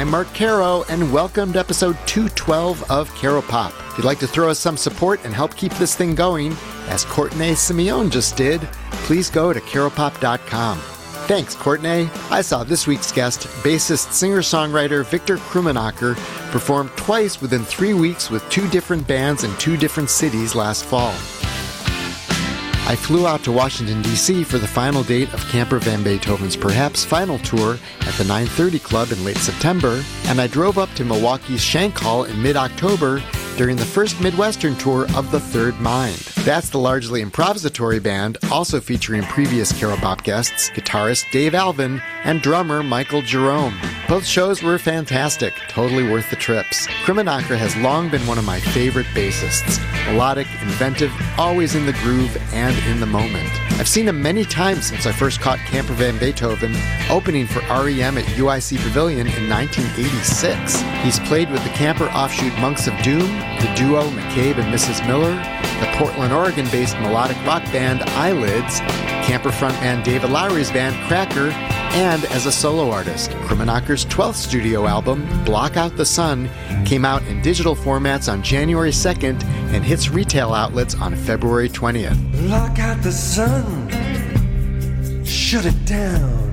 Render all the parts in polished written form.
I'm Mark Caro, and welcome to episode 212 of Caro Pop. If you'd like to throw us some support and help keep this thing going, as Courtney Simeone just did, please go to caropop.com. Thanks, Courtney. I saw this week's guest, bassist, singer-songwriter Victor Krummenacher, perform twice within 3 weeks with two different bands in two different cities last fall. I flew out to Washington, D.C. for the final date of Camper Van Beethoven's perhaps final tour at the 930 Club in late September, and I drove up to Milwaukee's Shank Hall in mid-October during the first Midwestern tour of The Third Mind. That's the largely improvisatory band, also featuring previous Caro Pop guests, guitarist Dave Alvin and drummer Michael Jerome. Both shows were fantastic, totally worth the trips. Krummenacher has long been one of my favorite bassists. Melodic, inventive, always in the groove and in the moment. I've seen him many times since I first caught Camper Van Beethoven opening for REM at UIC Pavilion in 1986. He's played with the Camper offshoot Monks of Doom, the duo McCabe and Mrs. Miller, the Portland, Oregon-based melodic rock band Eyelids, Camper frontman David Lowery's band Cracker, and as a solo artist. Krummenacher's 12th studio album, Block Out the Sun, came out in digital formats on January 2nd and hits retail outlets on February 20th. Block out the sun, shut it down,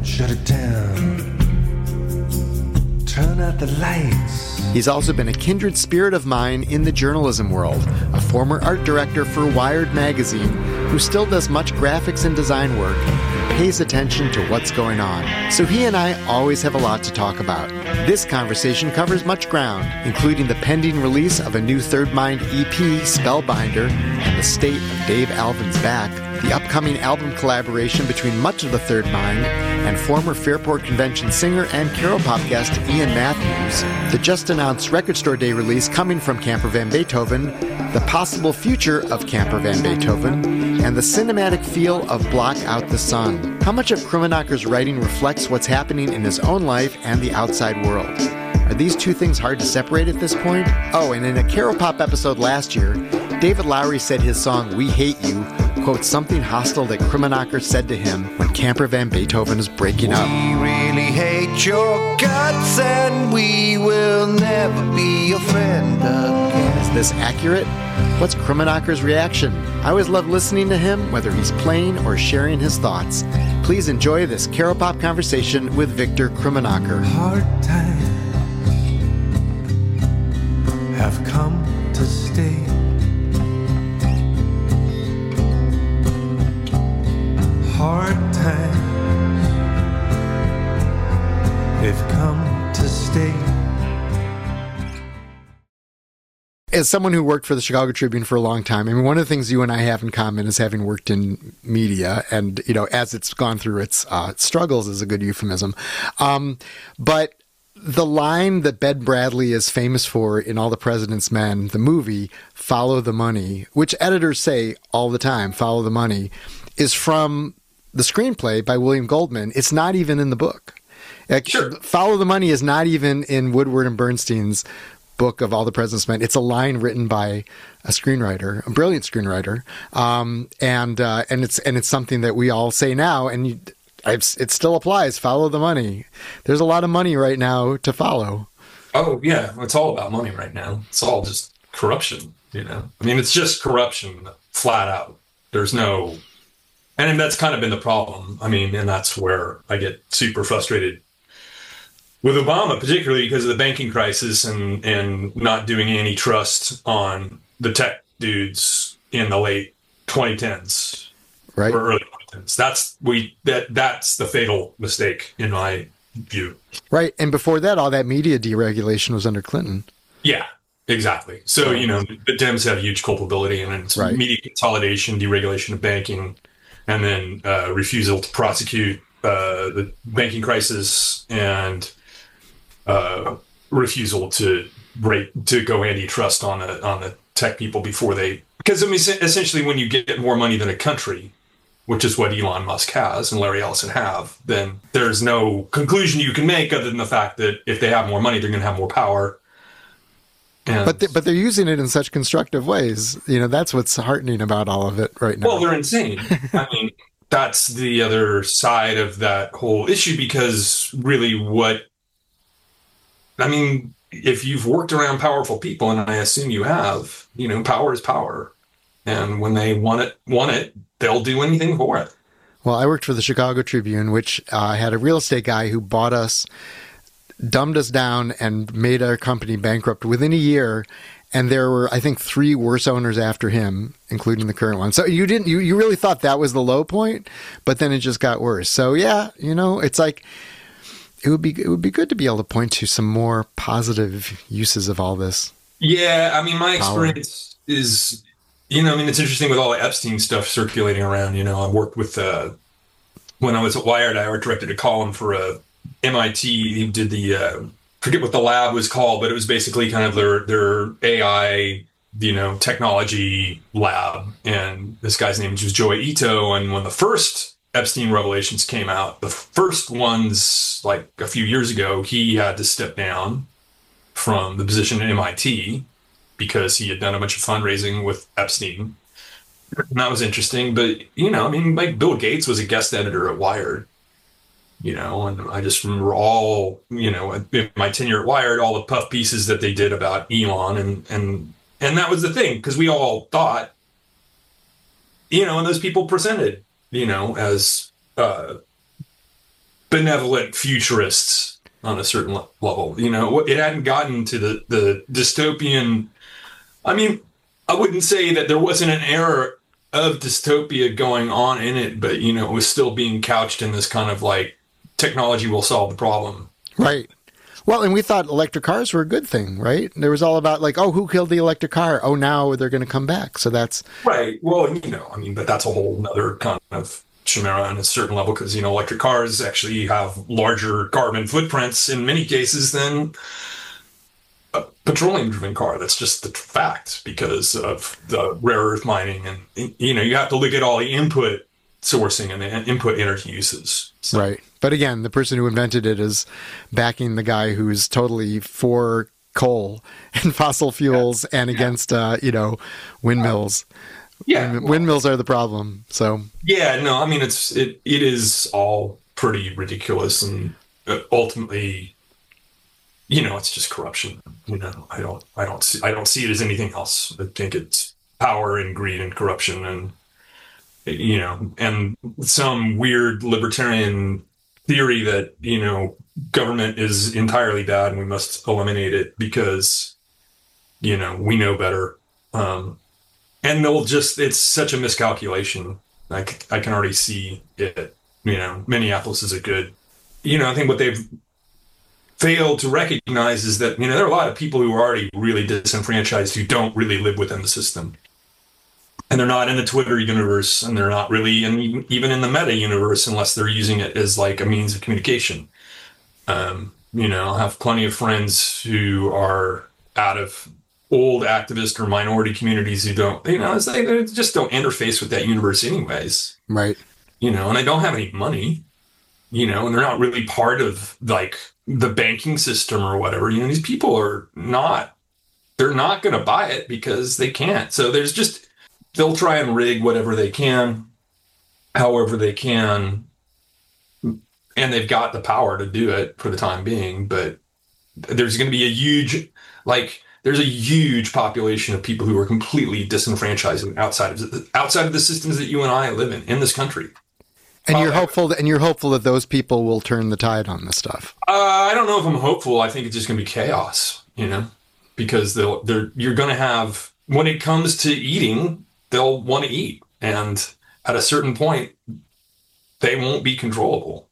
turn out the lights. He's also been a kindred spirit of mine in the journalism world, a former art director for Wired magazine who still does much graphics and design work and pays attention to what's going on. So he and I always have a lot to talk about. This conversation covers much ground, including the pending release of a new Third Mind EP, Spellbinder, and the state of Dave Alvin's back, the upcoming album collaboration between much of the Third Mind and former Fairport Convention singer and Caro Pop guest Ian Matthews, the just-announced Record Store Day release coming from Camper Van Beethoven, the possible future of Camper Van Beethoven, and the cinematic feel of Block Out the Sun. How much of Krummenacher's writing reflects what's happening in his own life and the outside world? Are these two things hard to separate at this point? Oh, and in a Caro Pop episode last year, David Lowery said his song We Hate You quotes something hostile that Krummenacher said to him when Camper Van Beethoven is breaking up. We really hate your guts and we will never be your friend again. Is this accurate? What's Krummenacher's reaction? I always love listening to him, whether he's playing or sharing his thoughts. Please enjoy this Caro Pop conversation with Victor Krummenacher. Hard times have come to stay. Hard times, they've come to stay. As someone who worked for the Chicago Tribune for a long time, I mean, one of the things you and I have in common is having worked in media and, you know, as it's gone through its struggles is a good euphemism. But the line that Ben Bradlee is famous for in All the President's Men, the movie, Follow the Money, which editors say all the time, follow the money, is from the screenplay by William Goldman. It's not even in the book. Sure. Follow the Money is not even in Woodward and Bernstein's book of All the President's Men. It's a line written by a screenwriter, a brilliant screenwriter, and it's something that we all say now, and it still applies. Follow the money. There's a lot of money right now to follow. Oh yeah, it's all about money right now. It's all just corruption. You know, I mean, it's just corruption, flat out. There's no. And that's kind of been the problem. I mean, and that's where I get super frustrated with Obama, particularly because of the banking crisis and not doing antitrust on the tech dudes in the late 2010s, right, or early 2010s. That's the fatal mistake in my view. Right, and before that, all that media deregulation was under Clinton. Yeah, exactly. So you know, the Dems have huge culpability, and it's right. Media consolidation, deregulation of banking. And then refusal to prosecute the banking crisis and refusal to go antitrust on the tech people before they. Because I mean, essentially, when you get more money than a country, which is what Elon Musk has and Larry Ellison have, then there's no conclusion you can make other than the fact that if they have more money, they're going to have more power. And but they're using it in such constructive ways. You know, that's what's heartening about all of it right now. Well, they're insane. I mean, that's the other side of that whole issue, because really what I mean, if you've worked around powerful people, and I assume you have, power is power. And when they want it, they'll do anything for it. Well, I worked for the Chicago Tribune, which had a real estate guy who bought us, dumbed us down, and made our company bankrupt within a year. And there were, I think, 3 worse owners after him, including the current one. So you really thought that was the low point, but then it just got worse. So yeah, it's like it would be good to be able to point to some more positive uses of all this. Yeah, I mean, my experience is, it's interesting with all the Epstein stuff circulating around. I worked with when I was at Wired, I directed a column for MIT. He did the forget what the lab was called, but it was basically kind of their AI, technology lab. And this guy's name was Joe Ito. And when the first Epstein revelations came out, the first ones, like a few years ago, he had to step down from the position at MIT because he had done a bunch of fundraising with Epstein. And that was interesting. But, like Bill Gates was a guest editor at Wired. And I just remember all, in my tenure at Wired, all the puff pieces that they did about Elon. And that was the thing, because we all thought, and those people presented, as benevolent futurists on a certain level. It hadn't gotten to the dystopian. I mean, I wouldn't say that there wasn't an era of dystopia going on in it, but, it was still being couched in this kind of like, technology will solve the problem. Right. Well, and we thought electric cars were a good thing, right? There was all about like, oh, who killed the electric car? Oh, now they're going to come back. So that's... Right. Well, but that's a whole other kind of chimera on a certain level because, electric cars actually have larger carbon footprints in many cases than a petroleum-driven car. That's just the fact because of the rare earth mining. And, you have to look at all the input sourcing and the input energy uses. So. Right. But again, the person who invented it is backing the guy who's totally for coal and fossil fuels and against, windmills. Yeah. Windmills are the problem. So. Yeah, no, I mean, it is all pretty ridiculous and ultimately, it's just corruption. I don't see it as anything else. I think it's power and greed and corruption and, and some weird libertarian theory that, government is entirely bad and we must eliminate it because, we know better. And it's such a miscalculation. I can already see it. Minneapolis is a good, I think what they've failed to recognize is that, there are a lot of people who are already really disenfranchised who don't really live within the system. And they're not in the Twitter universe, and they're not really even in the Meta universe unless they're using it as like a means of communication. I have plenty of friends who are out of old activist or minority communities who don't, they just don't interface with that universe anyways. Right. And they don't have any money, and they're not really part of like the banking system or whatever. These people they're not going to buy it because they can't. So they'll try and rig whatever they can, however they can, and they've got the power to do it for the time being. But there's going to be there's a huge population of people who are completely disenfranchised outside of the systems that you and I live in this country. And you're hopeful that those people will turn the tide on this stuff. I don't know if I'm hopeful. I think it's just going to be chaos, because you're going to have, when it comes to eating, they'll want to eat. And at a certain point, they won't be controllable.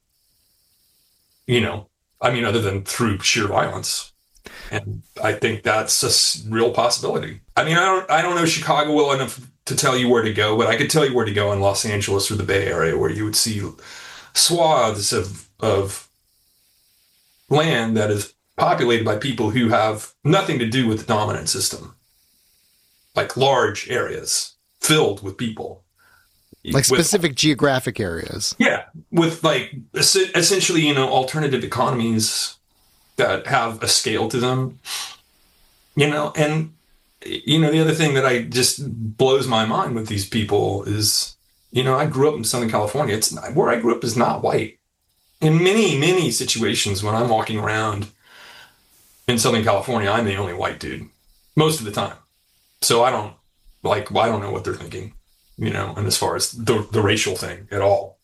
Other than through sheer violence. And I think that's a real possibility. I don't know Chicago well enough to tell you where to go, but I could tell you where to go in Los Angeles or the Bay Area, where you would see swaths of land that is populated by people who have nothing to do with the dominant system. Like large areas filled with people. Like specific geographic areas. Yeah. With like essentially, alternative economies that have a scale to them, and, the other thing that just blows my mind with these people is, I grew up in Southern California. Where I grew up is not white. In many, many situations when I'm walking around, in Southern California, I'm the only white dude most of the time. So I don't know what they're thinking, and as far as the racial thing at all.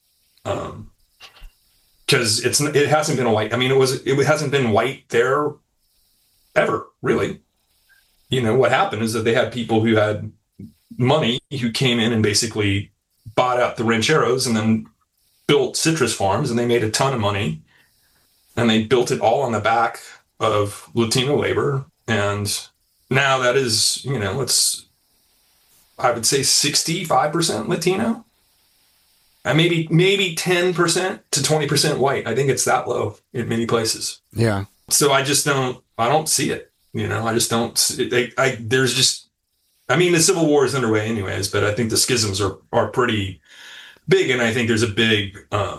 Because it hasn't been a white. I mean, it hasn't been white there ever, really. What happened is that they had people who had money who came in and basically bought out the rancheros and then built citrus farms, and they made a ton of money, and they built it all on the back of Latino labor. And now that is, I would say 65% Latino. And maybe 10% to 20% white. I think it's that low in many places. Yeah. So I don't see it. I just don't. The Civil War is underway anyways, but I think the schisms are pretty big, and I think there's a big,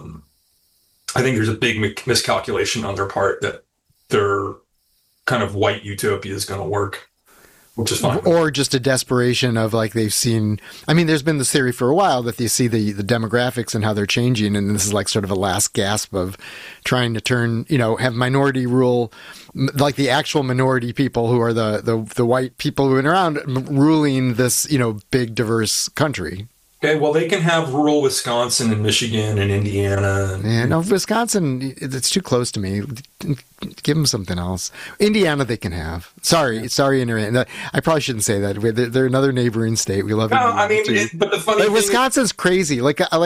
miscalculation on their part that their kind of white utopia is going to work. Which is fine. Or just a desperation of like they've seen. I mean, there's been this theory for a while that they see the demographics and how they're changing, and this is like sort of a last gasp of trying to turn, have minority rule, like the actual minority people who are the white people who are around ruling this, big diverse country. Okay, well, they can have rural Wisconsin and Michigan and Indiana. Yeah, no, Wisconsin, it's too close to me. Give them something else. Indiana, they can have. Sorry, Indiana. I probably shouldn't say that. They're another neighboring state. We love it. No, but the funny thing Wisconsin's crazy.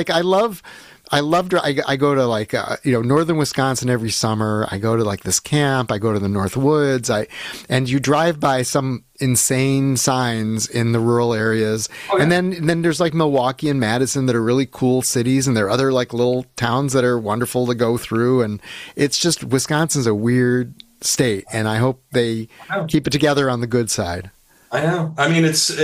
I go to northern Wisconsin every summer. I go to like this camp. I go to the North Woods. And you drive by some insane signs in the rural areas. Oh, yeah. And then there's like Milwaukee and Madison that are really cool cities, and there are other like little towns that are wonderful to go through. And it's just Wisconsin's a weird state, and I hope they keep it together on the good side. I know. I mean, it's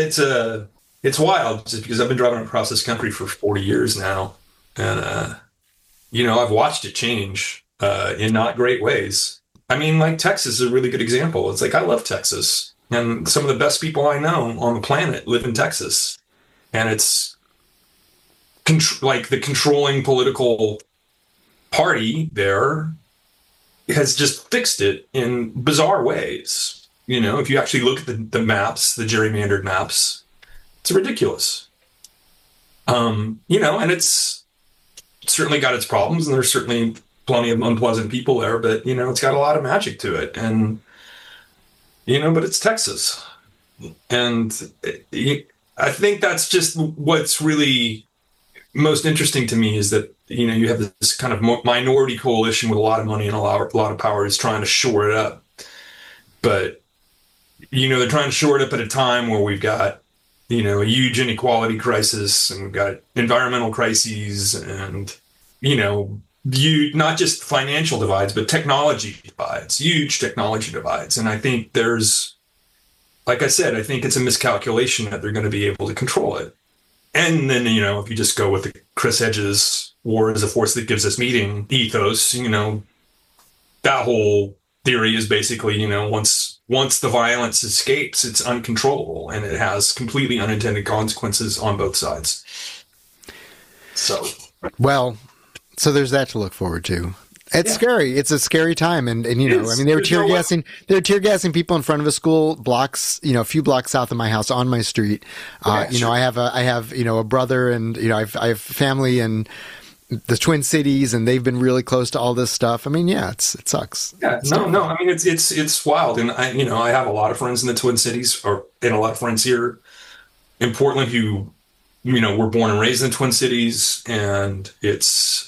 wild just because I've been driving across this country for 40 years now. And, I've watched it change in not great ways. I mean, like Texas is a really good example. It's like, I love Texas. And some of the best people I know on the planet live in Texas. And it's like the controlling political party there has just fixed it in bizarre ways. If you actually look at the maps, the gerrymandered maps, it's ridiculous. And it's certainly got its problems, and there's certainly plenty of unpleasant people there, but, it's got a lot of magic to it. And, but it's Texas. And I think that's just what's really most interesting to me is that, you have this kind of minority coalition with a lot of money and a lot of power is trying to shore it up. But, they're trying to shore it up at a time where we've got, a huge inequality crisis, and we've got environmental crises, and, not just financial divides, but technology divides, huge technology divides. And I think like I said, I think it's a miscalculation that they're going to be able to control it. And then, if you just go with the Chris Hedges war is a force that gives us meeting ethos, that whole theory is basically, once the violence escapes, it's uncontrollable, and it has completely unintended consequences on both sides. So there's that to look forward to. It's scary. It's a scary time. And they were tear gassing people in front of a school blocks, a few blocks south of my house on my street. Sure. I have a brother, and, I have family in the Twin Cities, and they've been really close to all this stuff. I mean, it sucks. Yeah, no. I mean, it's wild. And I have a lot of friends in the Twin Cities, and a lot of friends here in Portland who, were born and raised in the Twin Cities. And it's,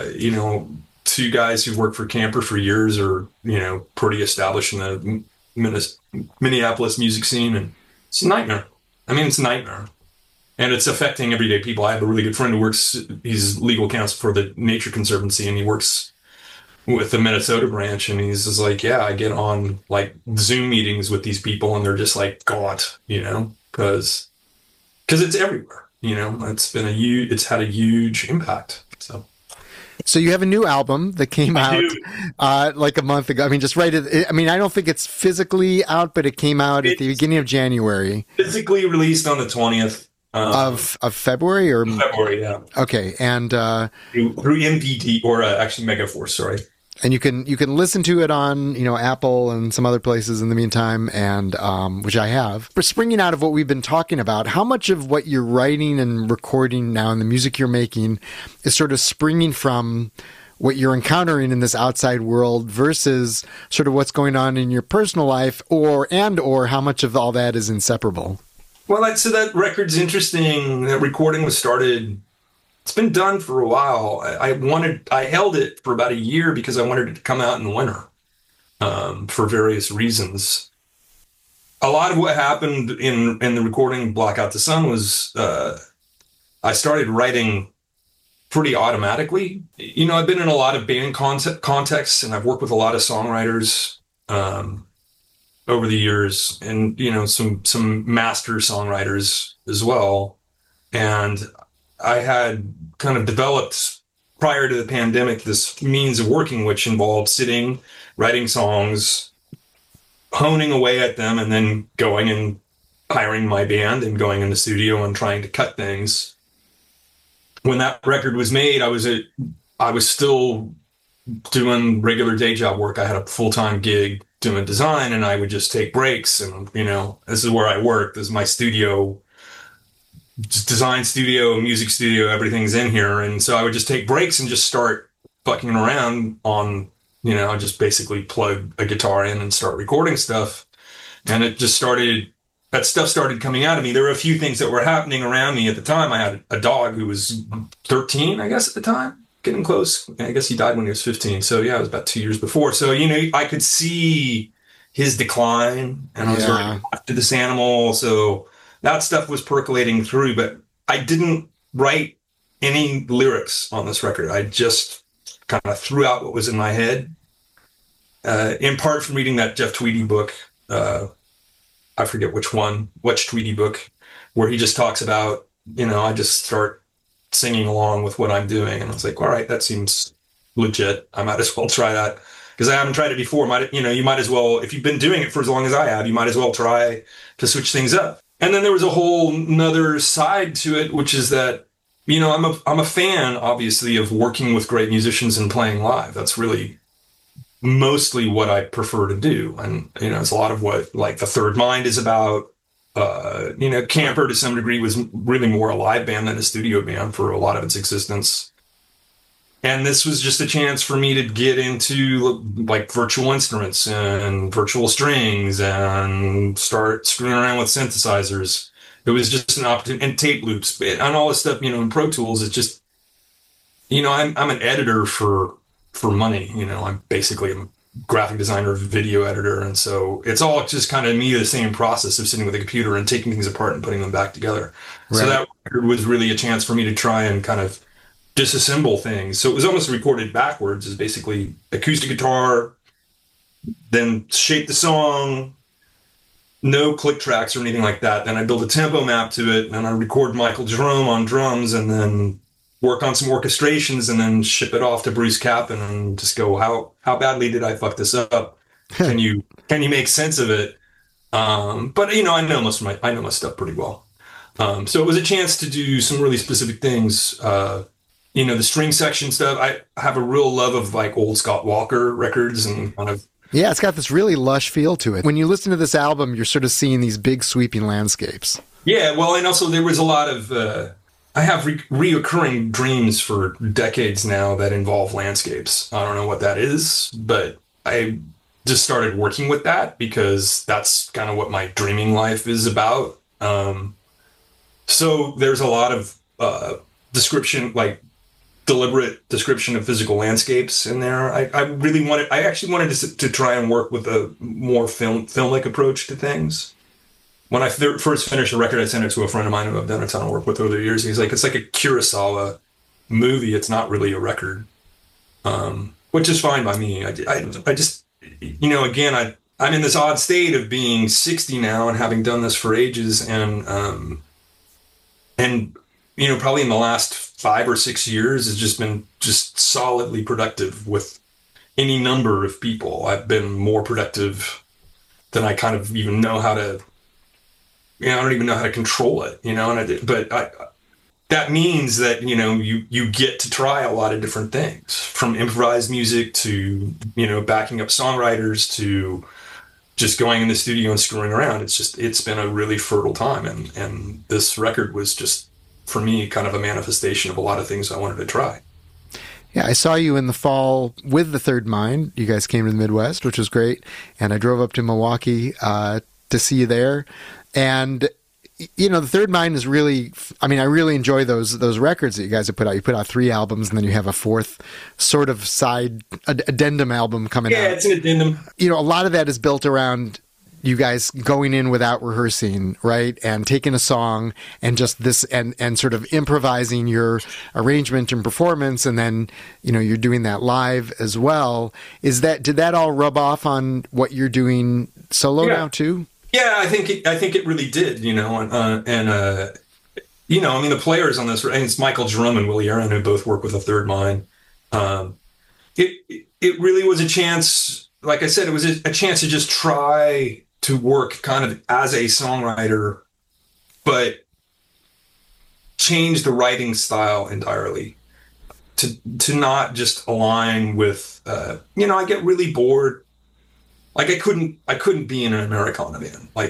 two guys who worked for Camper for years are, pretty established in the Minneapolis music scene. And it's a nightmare. I mean, it's a nightmare. And it's affecting everyday people. I have a really good friend who he's legal counsel for the Nature Conservancy, and he works with the Minnesota branch. And he's just like, I get on like Zoom meetings with these people, and they're just like gaunt, because it's everywhere. It's had a huge impact. So you have a new album that came out like a month ago. I mean, I don't think it's physically out, but it came out at the beginning of January. Physically released on the 20th. Of February or February, yeah. Okay, and through MPD or actually Megaforce, sorry. And you can listen to it on, Apple and some other places in the meantime, and which I have. But springing out of what we've been talking about, how much of what you're writing and recording now and the music you're making is sort of springing from what you're encountering in this outside world versus sort of what's going on in your personal life, or how much of all that is inseparable? Well, so that record's interesting. That recording was started. It's been done for a while. I held it for about a year because I wanted it to come out in the winter, for various reasons. A lot of what happened in the recording Block Out the Sun was, I started writing pretty automatically. I've been in a lot of band contexts, and I've worked with a lot of songwriters, over the years, and, some master songwriters as well. And I had kind of developed prior to the pandemic this means of working, which involved sitting, writing songs, honing away at them, and then going and hiring my band and going in the studio and trying to cut things. When that record was made, I was still doing regular day job work. I had a full-time gig doing design, and I would just take breaks. And, this is where I work. This is my studio. Just design studio, music studio, everything's in here. And so I would just take breaks and just start fucking around on, I just basically plug a guitar in and start recording stuff. And that stuff started coming out of me. There were a few things that were happening around me at the time. I had a dog who was 13, I guess, at the time, getting close. I guess he died when he was 15. So yeah, it was about 2 years before. So, I could see his decline, and I was very attached to this animal. So that stuff was percolating through, but I didn't write any lyrics on this record. I just kind of threw out what was in my head, in part from reading that Jeff Tweedy book. I forget which Tweedy book, where he just talks about, I just start singing along with what I'm doing. And I was like, all right, that seems legit. I might as well try that, because I haven't tried it before. You might as well, if you've been doing it for as long as I have, you might as well try to switch things up. And then there was a whole nother side to it, which is that, I'm a fan, obviously, of working with great musicians and playing live. That's really mostly what I prefer to do. And, it's a lot of what, like, The Third Mind is about. Camper, to some degree, was really more a live band than a studio band for a lot of its existence. And this was just a chance for me to get into, like, virtual instruments and virtual strings and start screwing around with synthesizers. It was just an opportunity, and tape loops and all this stuff, in Pro Tools. It's just, I'm an editor for money. I'm basically a graphic designer, video editor. And so it's all just kind of me, the same process of sitting with a computer and taking things apart and putting them back together. Right. So that record was really a chance for me to try and kind of disassemble things. So it was almost recorded backwards, as basically acoustic guitar, then shape the song, no click tracks or anything like that. Then I build a tempo map to it, and I record Michael Jerome on drums, and then work on some orchestrations, and then ship it off to Bruce Cappan and just go, how badly did I fuck this up? Can you make sense of it? But I know my stuff pretty well. So it was a chance to do some really specific things. The string section stuff. I have a real love of, like, old Scott Walker records and kind of. Yeah, it's got this really lush feel to it. When you listen to this album, you're sort of seeing these big sweeping landscapes. Yeah, well, and also there was a lot of. I have reoccurring dreams for decades now that involve landscapes. I don't know what that is, but I just started working with that because that's kind of what my dreaming life is about. So there's a lot of description, like deliberate description of physical landscapes in there. I actually wanted to try and work with a more film-like approach to things. When I first finished the record, I sent it to a friend of mine who I've done a ton of work with over the years. He's like, it's like a Kurosawa movie. It's not really a record, which is fine by me. I just, again, I'm in this odd state of being 60 now and having done this for ages. And probably in the last 5 or 6 years has just been just solidly productive with any number of people. I've been more productive than I kind of even know how to, I don't even know how to control it, that means that, you know, you get to try a lot of different things, from improvised music to, you know, backing up songwriters to just going in the studio and screwing around. It's been a really fertile time. And this record was just, for me, kind of a manifestation of a lot of things I wanted to try. Yeah, I saw you in the fall with the Third Mind. You guys came to the Midwest, which was great. And I drove up to Milwaukee to see you there. And you know, the Third Mind is really, I mean, I really enjoy those records that you guys have put out. You put out 3 albums, and then you have a 4th sort of side addendum album coming out. Yeah, it's an addendum. You know, a lot of that is built around you guys going in without rehearsing, right? And taking a song and just this, and sort of improvising your arrangement and performance. And then, you know, you're doing that live as well. Did that all rub off on what you're doing solo now too? Yeah, I think it really did, you know, and you know, I mean, the players on this, and it's Michael Jerome and Willie Aaron, who both work with the Third Mind. It really was a chance, like I said, it was a chance to just try to work kind of as a songwriter, but change the writing style entirely to not just align with, you know, I get really bored. Like I couldn't be in an Americana band. I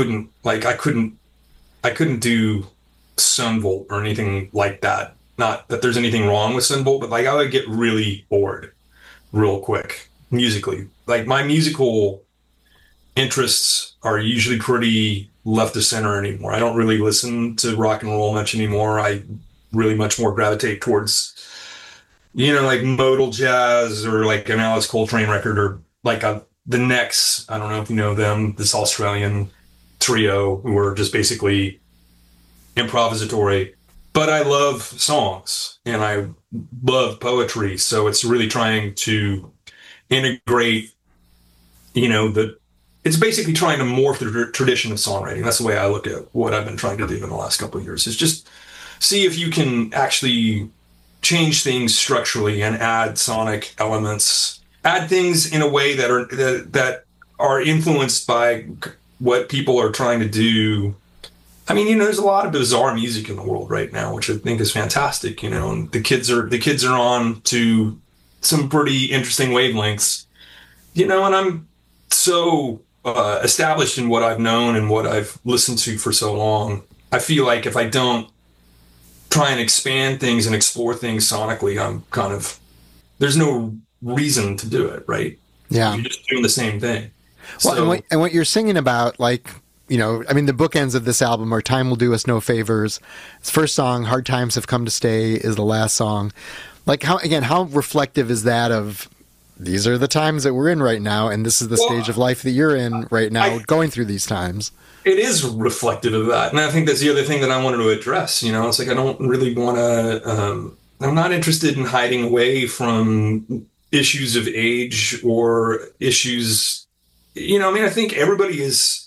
couldn't do Sunvolt or anything like that. Not that there's anything wrong with Sunvolt, but like I would get really bored real quick musically. Like my musical interests are usually pretty left of center anymore. I don't really listen to rock and roll much anymore. I really much more gravitate towards, you know, like modal jazz or like an Alice Coltrane record, or like the Necks. I don't know if you know them, this Australian trio who are just basically improvisatory. But I love songs and I love poetry. So it's really trying to integrate, you know, it's basically trying to morph the tradition of songwriting. That's the way I look at what I've been trying to do in the last couple of years, is just see if you can actually change things structurally and add sonic elements, add things in a way that are influenced by what people are trying to do. I mean, you know, there's a lot of bizarre music in the world right now, which I think is fantastic, you know, and the kids are on to some pretty interesting wavelengths, you know, and I'm so established in what I've known and what I've listened to for so long. I feel like if I don't try and expand things and explore things sonically, there's no reason to do it, right? Yeah. You're just doing the same thing. Well, So, and what you're singing about, like, you know, I mean, the bookends of this album are Time Will Do Us No Favors. It's first song, Hard Times Have Come to Stay, is the last song. Like, how reflective is that of, these are the times that we're in right now, and this is the stage of life that you're in right now, going through these times? it is reflective of that. And I think that's the other thing that I wanted to address. You know, it's like I don't really want to, I'm not interested in hiding away from issues of age or issues, you know, I mean, I think everybody is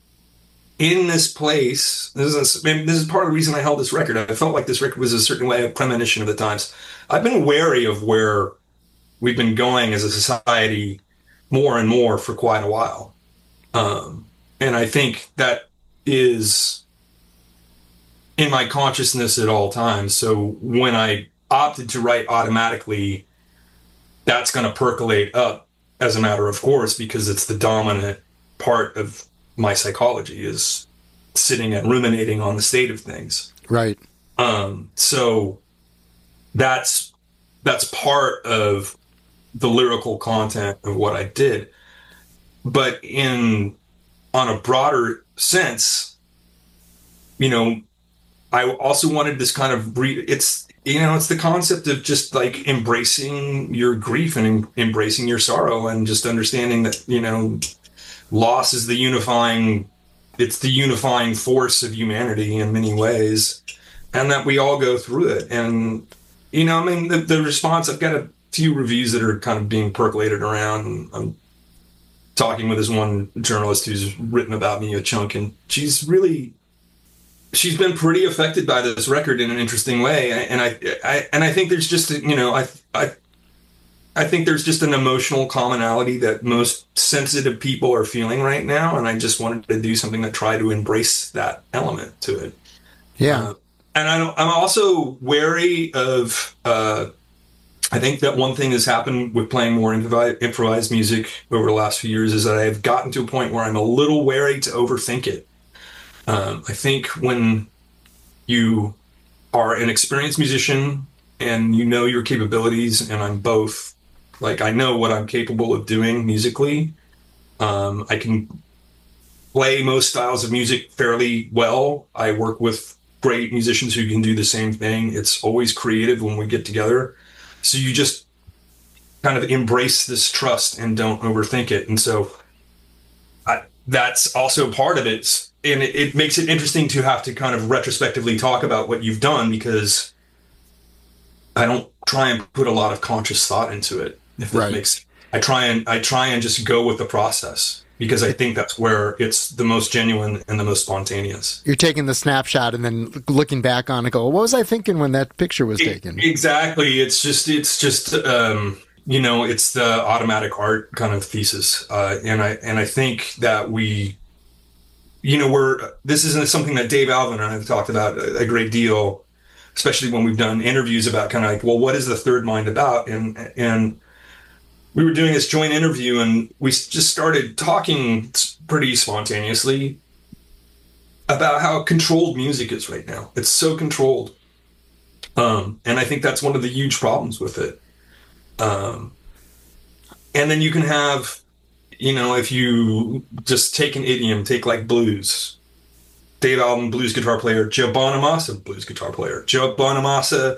in this place. This is part of the reason I held this record. I felt like this record was a certain way of premonition of the times. I've been wary of where we've been going as a society more and more for quite a while. And I think that is in my consciousness at all times. So when I opted to write automatically, that's going to percolate up as a matter of course, because it's the dominant part of my psychology, is sitting and ruminating on the state of things. Right. So that's part of the lyrical content of what I did. But on a broader sense, you know, I also wanted this kind of it's the concept of just like embracing your grief and embracing your sorrow, and just understanding that, you know, loss is the unifying force of humanity in many ways, and that we all go through it. And, you know, I mean, the response, I've got a few reviews that are kind of being percolated around, and I'm talking with this one journalist who's written about me a chunk, and she's been pretty affected by this record in an interesting way. And I think there's just, you know, I think there's just an emotional commonality that most sensitive people are feeling right now. And I just wanted to do something that tried to embrace that element to it. Yeah. And I'm also wary of, I think that one thing that's happened with playing more improvised music over the last few years is that I've gotten to a point where I'm a little wary to overthink it. I think when you are an experienced musician and you know your capabilities, and I'm both, like, I know what I'm capable of doing musically. I can play most styles of music fairly well. I work with great musicians who can do the same thing. It's always creative when we get together. So you just kind of embrace this trust and don't overthink it. And so that's also part of it. And it makes it interesting to have to kind of retrospectively talk about what you've done, because I don't try and put a lot of conscious thought into it. If that makes sense. I try and just go with the process, because I think that's where it's the most genuine and the most spontaneous. You're taking the snapshot and then looking back on it, go, what was I thinking when that picture was taken? Exactly. It's just it's the automatic art kind of thesis. And I think that this isn't something that Dave Alvin and I have talked about a great deal, especially when we've done interviews about kind of like, well, what is the third mind about? And we were doing this joint interview, and we just started talking pretty spontaneously about how controlled music is right now. It's so controlled. And I think that's one of the huge problems with it. And then you can have, if you just take an idiom, take like blues. Dave Alvin, blues guitar player. Joe Bonamassa, blues guitar player. Joe Bonamassa,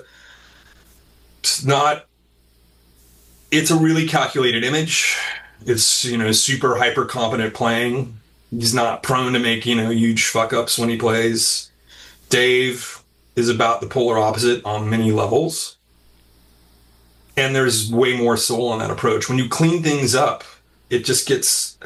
it's a really calculated image. It's, super hyper competent playing. He's not prone to make, huge fuck ups when he plays. Dave is about the polar opposite on many levels. And there's way more soul on that approach. When you clean things up, it just gets,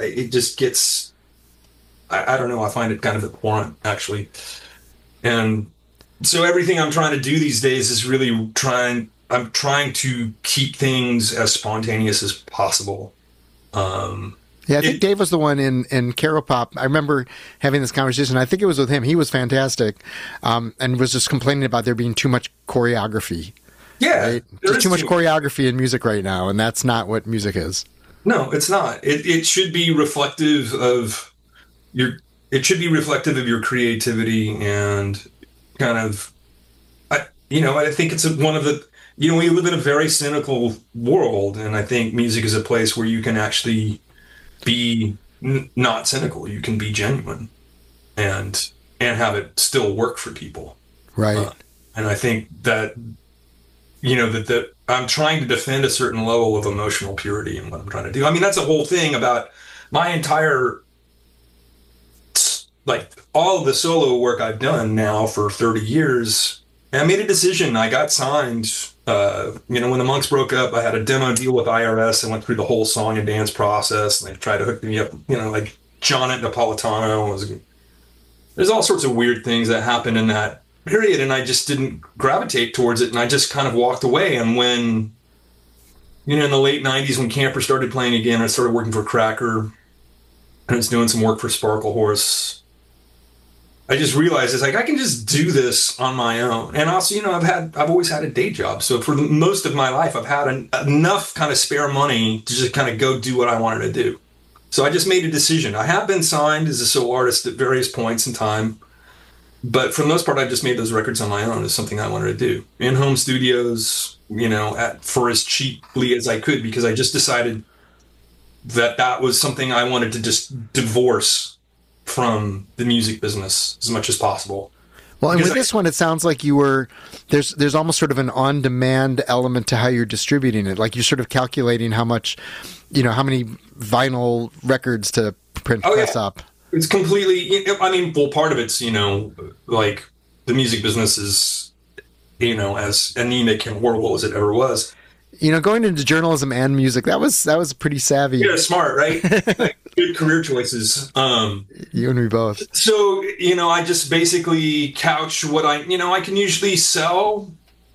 I don't know, I find it kind of abhorrent, actually. And so everything I'm trying to do these days is really I'm trying to keep things as spontaneous as possible. I think Dave was the one in Caropop. I remember having this conversation. I think it was with him. He was fantastic, and was just complaining about there being too much choreography. Yeah, right? There's too much choreography in music right now, and that's not what music is. No, it's not. It should be reflective of It should be reflective of your creativity and kind of. I think it's one of the. We live in a very cynical world, and I think music is a place where you can actually be not cynical. You can be genuine and have it still work for people. Right. And I think that, that I'm trying to defend a certain level of emotional purity in what I'm trying to do. I mean, that's the whole thing about my entire, like, all of the solo work I've done now for 30 years. And I made a decision. I got signed. When the Monks broke up, I had a demo deal with IRS. I went through the whole song and dance process, and they tried to hook me up, like John Napolitano. There's all sorts of weird things that happened in that period, and I just didn't gravitate towards it, and I just kind of walked away. And when, in the late 90s, when Camper started playing again, I started working for Cracker, and I was doing some work for Sparkle Horse. I just realized it's like I can just do this on my own. And also, I've always had a day job. So for most of my life, I've had enough kind of spare money to just kind of go do what I wanted to do. So I just made a decision. I have been signed as a solo artist at various points in time, but for the most part, I just made those records on my own as something I wanted to do in home studios, for as cheaply as I could, because I just decided that was something I wanted to just divorce from the music business as much as possible. Well, and with this one, it sounds like there's almost sort of an on-demand element to how you're distributing it. Like you're sort of calculating how much, how many vinyl records to press up. It's completely, part of it's, like the music business is, as anemic and horrible as it ever was. Going into journalism and music, that was pretty savvy. Yeah, smart, right? Good career choices. You and me both. So, I just basically couch what I can usually sell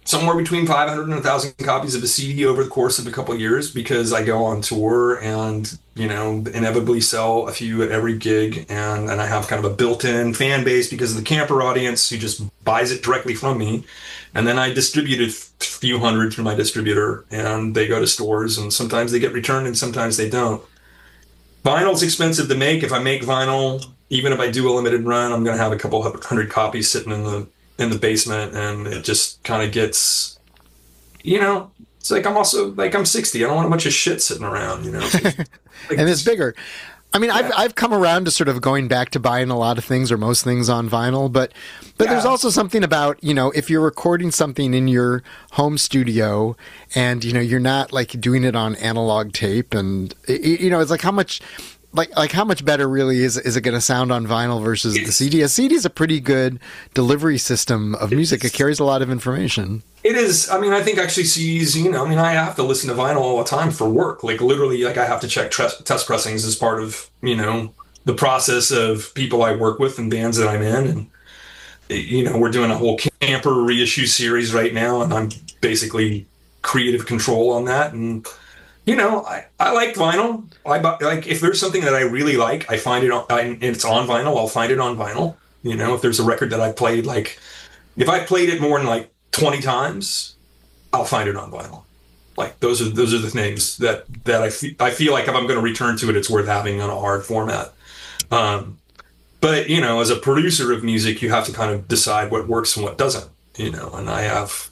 somewhere between 500 and 1,000 copies of a CD over the course of a couple of years, because I go on tour and, inevitably sell a few at every gig. And I have kind of a built-in fan base because of the camper audience who just buys it directly from me. And then I distribute a few hundred through my distributor, and they go to stores, and sometimes they get returned and sometimes they don't. Vinyl's expensive to make. If I make vinyl, even if I do a limited run, I'm going to have a couple hundred copies sitting in the basement, and it just kind of gets, it's like I'm 60. I don't want a bunch of shit sitting around, And it's bigger. I mean, yeah. I've come around to sort of going back to buying a lot of things or most things on vinyl, but there's also something about, if you're recording something in your home studio and, you're not like doing it on analog tape, and, it's like how much better really is it going to sound on vinyl versus the CD? A CD is a pretty good delivery system of music. It carries a lot of information. It is. I mean, I think actually CDs, I have to listen to vinyl all the time for work. Like literally, I have to check test pressings as part of, the process of people I work with and bands that I'm in. And, we're doing a whole camper reissue series right now, and I'm basically creative control on that. And, I like vinyl. Like if there's something that I really like, I find it and it's on vinyl, I'll find it on vinyl. If there's a record that I played, like if I played it more than like 20 times, I'll find it on vinyl. Like those are the things that I feel like if I'm going to return to it, it's worth having on a hard format. But as a producer of music, you have to kind of decide what works and what doesn't. And I have,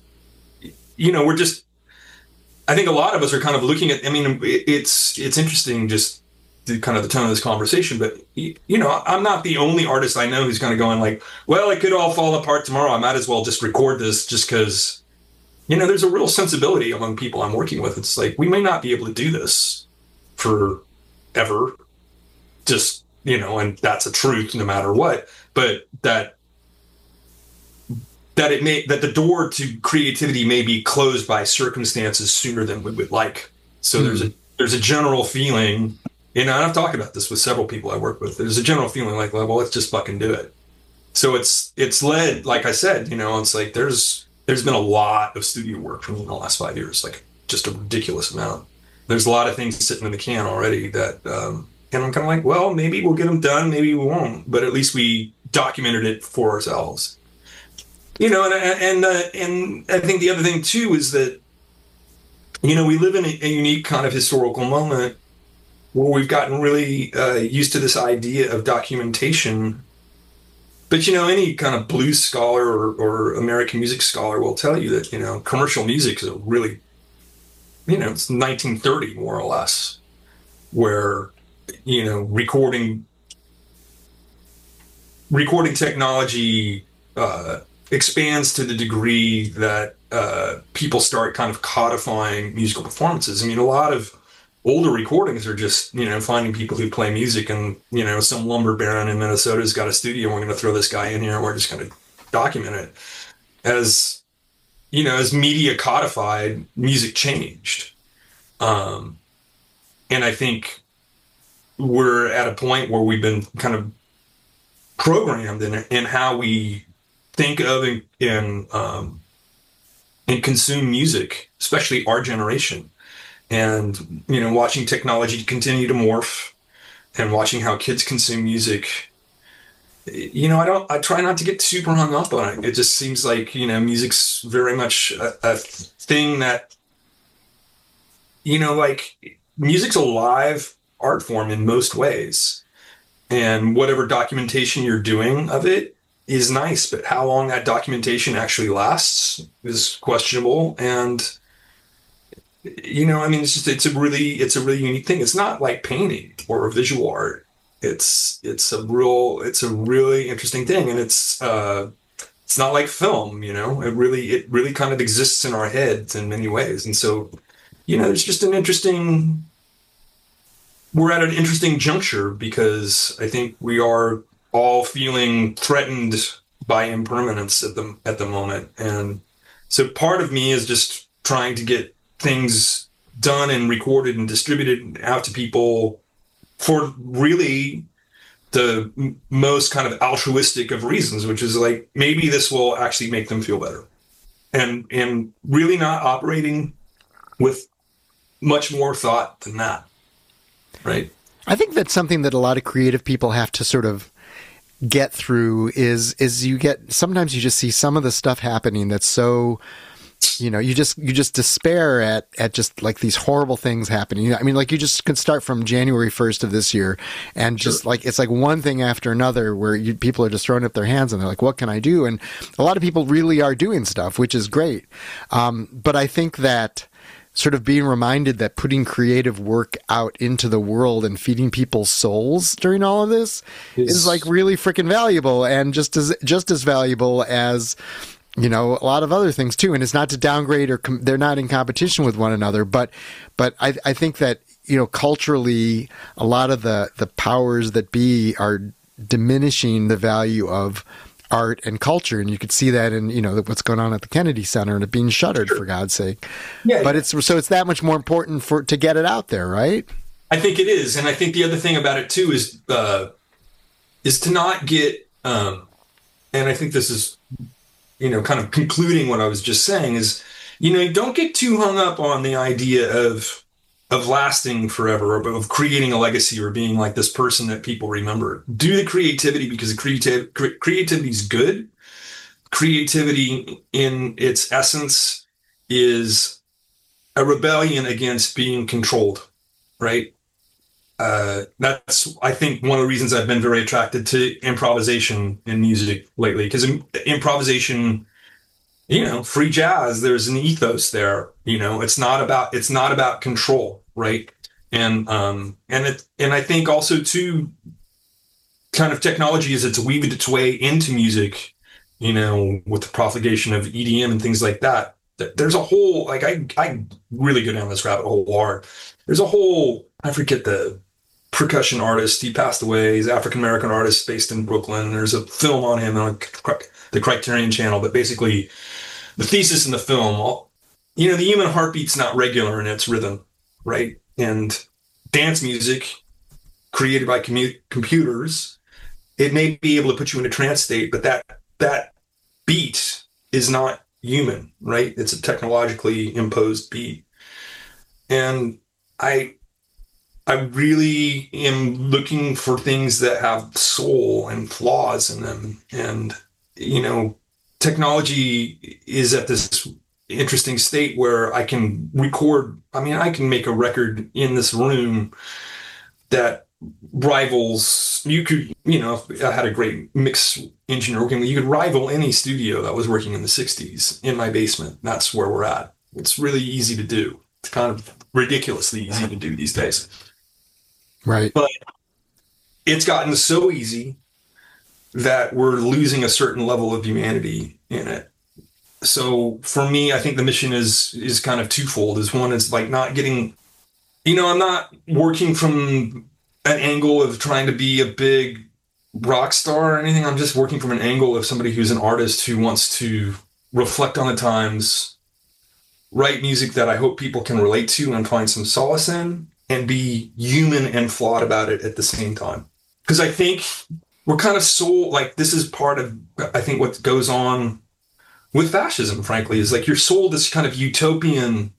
I think a lot of us are kind of looking at. I mean, it's interesting just kind of the tone of this conversation, but I'm not the only artist I know who's kind of going like, well, it could all fall apart tomorrow. I might as well just record this just because, there's a real sensibility among people I'm working with. It's like, we may not be able to do this forever, just, and that's a truth no matter what, but that the door to creativity may be closed by circumstances sooner than we would like. So there's a general feeling, and I've talked about this with several people I work with. There's a general feeling like, well, let's just fucking do it. So it's led, like I said, it's like there's been a lot of studio work from the last 5 years, like just a ridiculous amount. There's a lot of things sitting in the can already that, and I'm kind of like, well, maybe we'll get them done, maybe we won't, but at least we documented it for ourselves. And I think the other thing too is that, we live in a unique kind of historical moment where we've gotten really used to this idea of documentation. But, any kind of blues scholar or American music scholar will tell you that, commercial music is a really, it's 1930 more or less, where, recording technology expands to the degree that people start kind of codifying musical performances. I mean, a lot of older recordings are just, finding people who play music and, some lumber baron in Minnesota's got a studio. We're going to throw this guy in here and we're just going to document it. As media codified, music changed. And I think we're at a point where we've been kind of programmed in how we think of and consume music, especially our generation. And, watching technology continue to morph and watching how kids consume music, I try not to get super hung up on it. It just seems like, music's very much a thing that, like music's a live art form in most ways. And whatever documentation you're doing of it is nice, but how long that documentation actually lasts is questionable. And, it's a really unique thing. It's not like painting or visual art. It's a really interesting thing. And it's not like film, it really kind of exists in our heads in many ways. And so, there's just we're at an interesting juncture because I think we are all feeling threatened by impermanence at the moment. And so part of me is just trying to get things done and recorded and distributed out to people for really the most kind of altruistic of reasons, which is like, maybe this will actually make them feel better. and really not operating with much more thought than that. Right. I think that's something that a lot of creative people have to sort of get through is sometimes you just see some of the stuff happening that's so, you just despair at just like these horrible things happening. I mean, like you just could start from January 1st of this year and just like, it's like one thing after another where people are just throwing up their hands and they're like, what can I do? And a lot of people really are doing stuff, which is great. But I think that sort of being reminded that putting creative work out into the world and feeding people's souls during all of this is like really freaking valuable, and just as valuable as, a lot of other things too. And it's not to downgrade or they're not in competition with one another, but I think that, culturally, a lot of the powers that be are diminishing the value of art and culture, and you could see that in what's going on at the Kennedy Center and it being shuttered, for God's sake. Yeah, but it's that much more important to get it out there, right? I think it is, and I think the other thing about it too is to not get, and I think this is kind of concluding what I was just saying is, don't get too hung up on the idea of lasting forever, or of creating a legacy, or being like this person that people remember. Do the creativity, because creativity is good. Creativity in its essence is a rebellion against being controlled, right? That's, I think, one of the reasons I've been very attracted to improvisation in music lately, because improvisation, free jazz, there's an ethos there. It's not about control. Right. And I think also too, kind of technology as it's weaved its way into music, with the propagation of EDM and things like that. There's a whole, like, I really go down this rabbit hole hard. There's a whole, I forget the percussion artist. He passed away. He's an African-American artist based in Brooklyn. There's a film on him on the Criterion Channel, but basically the thesis in the film, the human heartbeat's not regular in its rhythm. Right. And dance music created by computers, it may be able to put you in a trance state, but that beat is not human, right? It's a technologically imposed beat. And I really am looking for things that have soul and flaws in them. And, technology is at this interesting state where I can I can make a record in this room that rivals, if I had a great mix engineer working, you could rival any studio that was working in the 60s in my basement. That's where we're at. It's really easy to do. It's kind of ridiculously easy to do these days. Right. But it's gotten so easy that we're losing a certain level of humanity in it. So for me, I think the mission is kind of twofold. One is like not getting, I'm not working from an angle of trying to be a big rock star or anything. I'm just working from an angle of somebody who's an artist who wants to reflect on the times, write music that I hope people can relate to and find some solace in, and be human and flawed about it at the same time. Because I think we're kind of this is part of, I think, what goes on with fascism, frankly, is like you're sold this kind of utopian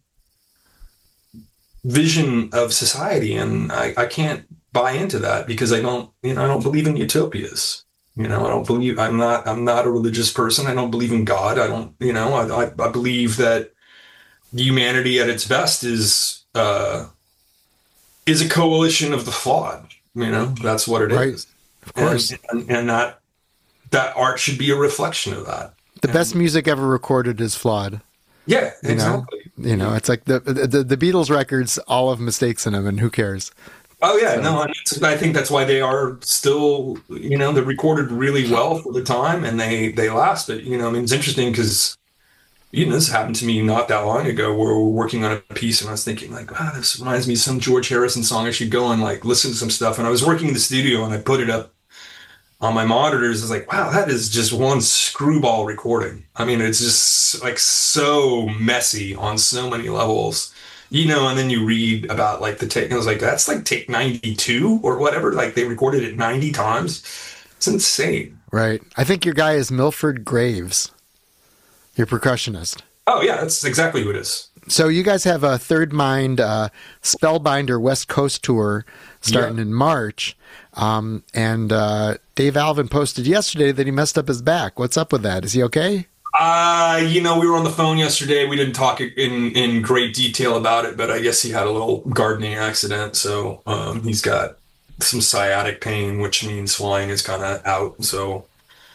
vision of society. And I can't buy into that, because I don't believe in utopias. I'm not a religious person. I don't believe in God. I don't, I believe that humanity at its best is a coalition of the flawed. That's what it is. Of course. And that art should be a reflection of that. The best music ever recorded is flawed. Yeah, exactly. It's like the Beatles records all have mistakes in them, and who cares? Oh yeah, no, I think that's why they are still, they're recorded really well for the time, and they last. But it's interesting because this happened to me not that long ago, where we were working on a piece, and I was thinking like, wow, this reminds me of some George Harrison song. I should go and like listen to some stuff. And I was working in the studio, and I put it up on my monitors. I was like, wow, that is just one screwball recording. I mean, it's just like so messy on so many levels, and then you read about like the take, and I was like, that's like take 92 or whatever. Like they recorded it 90 times. It's insane. Right. I think your guy is Milford Graves. Your percussionist. Oh, yeah, that's exactly who it is. So you guys have a Third Mind Spellbinder West Coast tour starting in March. And Dave Alvin posted yesterday that he messed up his back. What's up with that? Is he okay? We were on the phone yesterday. We didn't talk in great detail about it, but I guess he had a little gardening accident. So he's got some sciatic pain, which means flying is kind of out. So,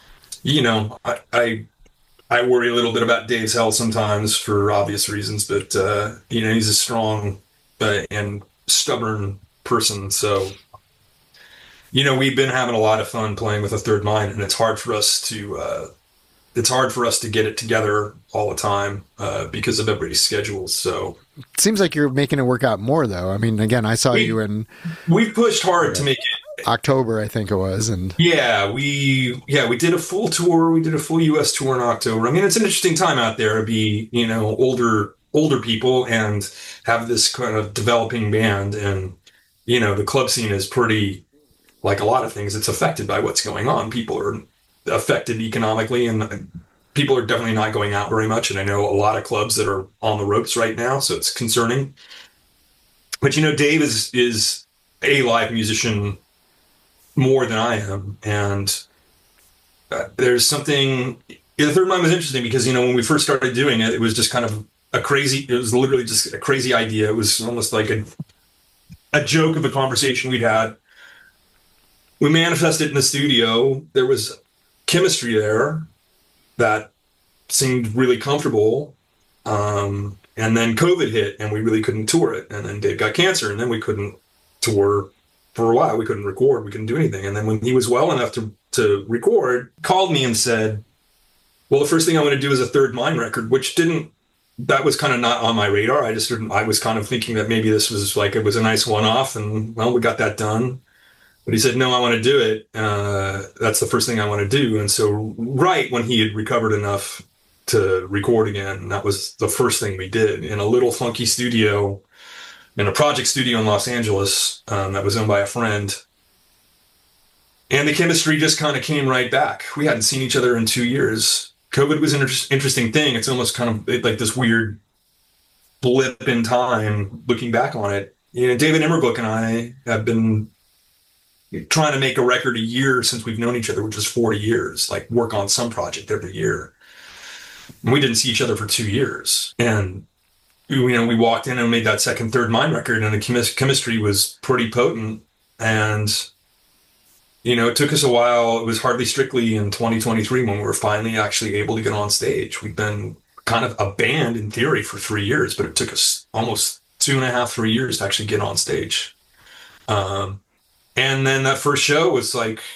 I worry a little bit about Dave's health sometimes for obvious reasons, but, he's a strong and stubborn person. So, we've been having a lot of fun playing with a Third Mind, and it's hard for us to get it together all the time because of everybody's schedules. So it seems like you're making it work out more, though. I mean, again, I saw you in. We've pushed hard to make it. October, I think it was, and we did a full tour. We did a full U.S. tour in October. I mean, it's an interesting time out there to be, older people and have this kind of developing band, and the club scene is pretty, like a lot of things, it's affected by what's going on. People are affected economically, and people are definitely not going out very much. And I know a lot of clubs that are on the ropes right now, so it's concerning. But Dave is a live musician more than I am, and there's something. The Third Mind was interesting because when we first started doing it, it was just kind of it was literally just a crazy idea. It was almost like a joke of a conversation we'd had. We manifested it in the studio. There was chemistry there that seemed really comfortable, and then COVID hit, and we really couldn't tour it. And then Dave got cancer, and then we couldn't tour for a while. We couldn't record. We couldn't do anything. And then when he was well enough to record, called me and said, well, the first thing I want to do is a Third Mind record, that was kind of not on my radar. I was kind of thinking that maybe this was it was a nice one-off, and well, we got that done. But he said, no, I want to do it. That's the first thing I want to do. And so right when he had recovered enough to record again, that was the first thing we did in a little funky studio, in a project studio in Los Angeles that was owned by a friend. And the chemistry just kind of came right back. We hadn't seen each other in 2 years. COVID was an interesting thing. It's almost kind of like this weird blip in time looking back on it. David Immergluck and I have been trying to make a record a year since we've known each other, which is 40 years, like work on some project every year. And we didn't see each other for 2 years. And we walked in and made that second Third Mind record, and the chemistry was pretty potent. And, it took us a while. It was hardly strictly in 2023 when we were finally actually able to get on stage. We've been kind of a band in theory for 3 years, but it took us almost 2.5, 3 years to actually get on stage. And then that first show was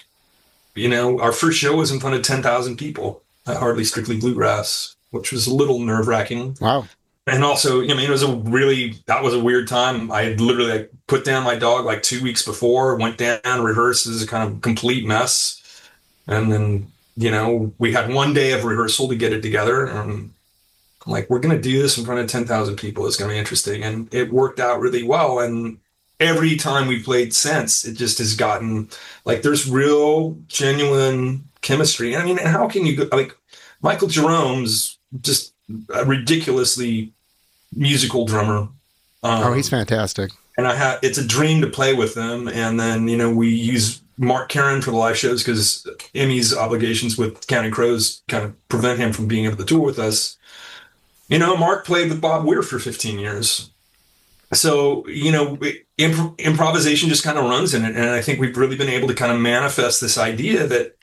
our first show was in front of 10,000 people at Hardly Strictly Bluegrass, which was a little nerve-wracking. Wow. And also, it was that was a weird time. I had literally put down my dog 2 weeks before, went down, rehearsed. It was a kind of complete mess. And then, we had one day of rehearsal to get it together. And I'm like, we're going to do this in front of 10,000 people. It's going to be interesting. And it worked out really well. And every time we played since, it just has gotten there's real, genuine chemistry. And how can you go, Michael Jerome's just a ridiculously musical drummer. He's fantastic. And it's a dream to play with them. And then, we use Mark Karen for the live shows because Emmy's obligations with Counting Crows kind of prevent him from being able to tour with us. Mark played with Bob Weir for 15 years. So, improvisation just kind of runs in it. And I think we've really been able to kind of manifest this idea that,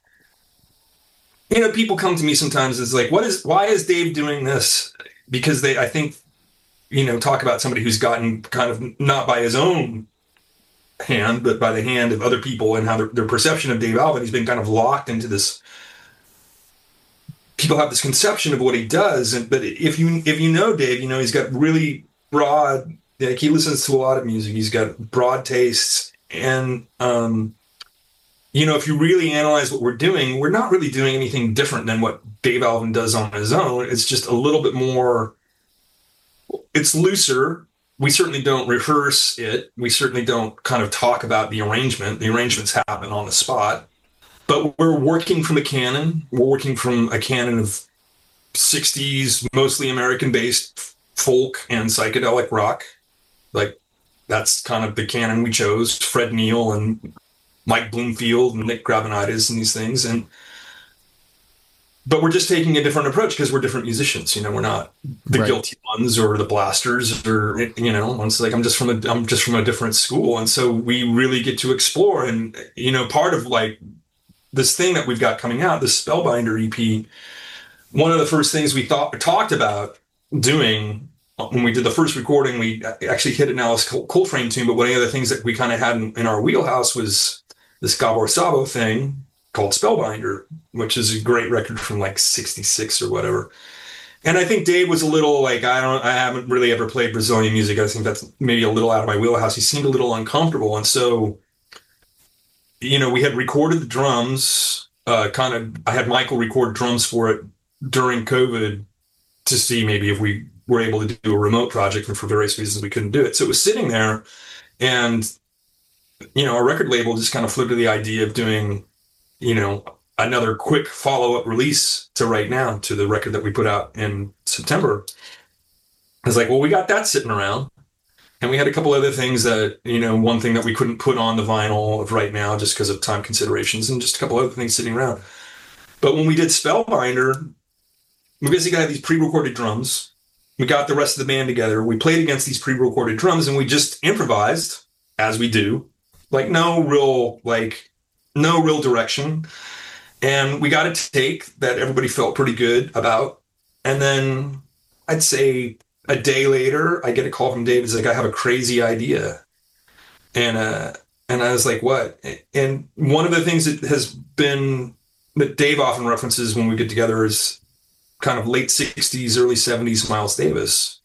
people come to me sometimes as why is Dave doing this? Because I think, talk about somebody who's gotten kind of not by his own hand, but by the hand of other people, and how their perception of Dave Alvin, he's been kind of locked into this. People have this conception of what he does. But if you know Dave, he's got really broad, he listens to a lot of music. He's got broad tastes. And, if you really analyze what we're doing, we're not really doing anything different than what Dave Alvin does on his own. It's just a little bit more, it's looser. We certainly don't rehearse it. We certainly don't kind of talk about the arrangement. The arrangements happen on the spot. But we're working from a canon. We're working from a canon of 60s, mostly American-based folk and psychedelic rock. Like, that's kind of the canon we chose. Fred Neil and Mike Bloomfield and Nick Gravenites and these things. But we're just taking a different approach because we're different musicians. You know, we're not the Guilty Ones or the Blasters, or, you know, it's like I'm just from a different school. And so we really get to explore. And, you know, part of like this thing that we've got coming out, this Spellbinder EP, one of the first things we talked about doing when we did the first recording, we actually hit an Alice Coltrane tune. But one of the other things that we kind of had in our wheelhouse was this Gabor Szabo thing called Spellbinder, which is a great record from like 66 or whatever. And I think Dave was a little like, I haven't really ever played Brazilian music. I think that's maybe a little out of my wheelhouse. He seemed a little uncomfortable. And so, you know, we had recorded the drums, I had Michael record drums for it during COVID to see maybe if we were able to do a remote project, and for various reasons we couldn't do it. So it was sitting there, and, you know, our record label just kind of flew to the idea of doing, you know, another quick follow-up release to Right Now, to the record that we put out in September. I was like, well, we got that sitting around. And we had a couple other things that, you know, one thing that we couldn't put on the vinyl of Right Now just because of time considerations, and just a couple other things sitting around. But when we did Spellbinder, we basically had these pre-recorded drums. We got the rest of the band together. We played against these pre-recorded drums, and we just improvised, as we do. Like, no real direction. And we got a take that everybody felt pretty good about. And then I'd say a day later, I get a call from Dave. He's like, I have a crazy idea. And I was like, what? And one of the things that Dave often references when we get together is kind of late 60s, early 70s Miles Davis.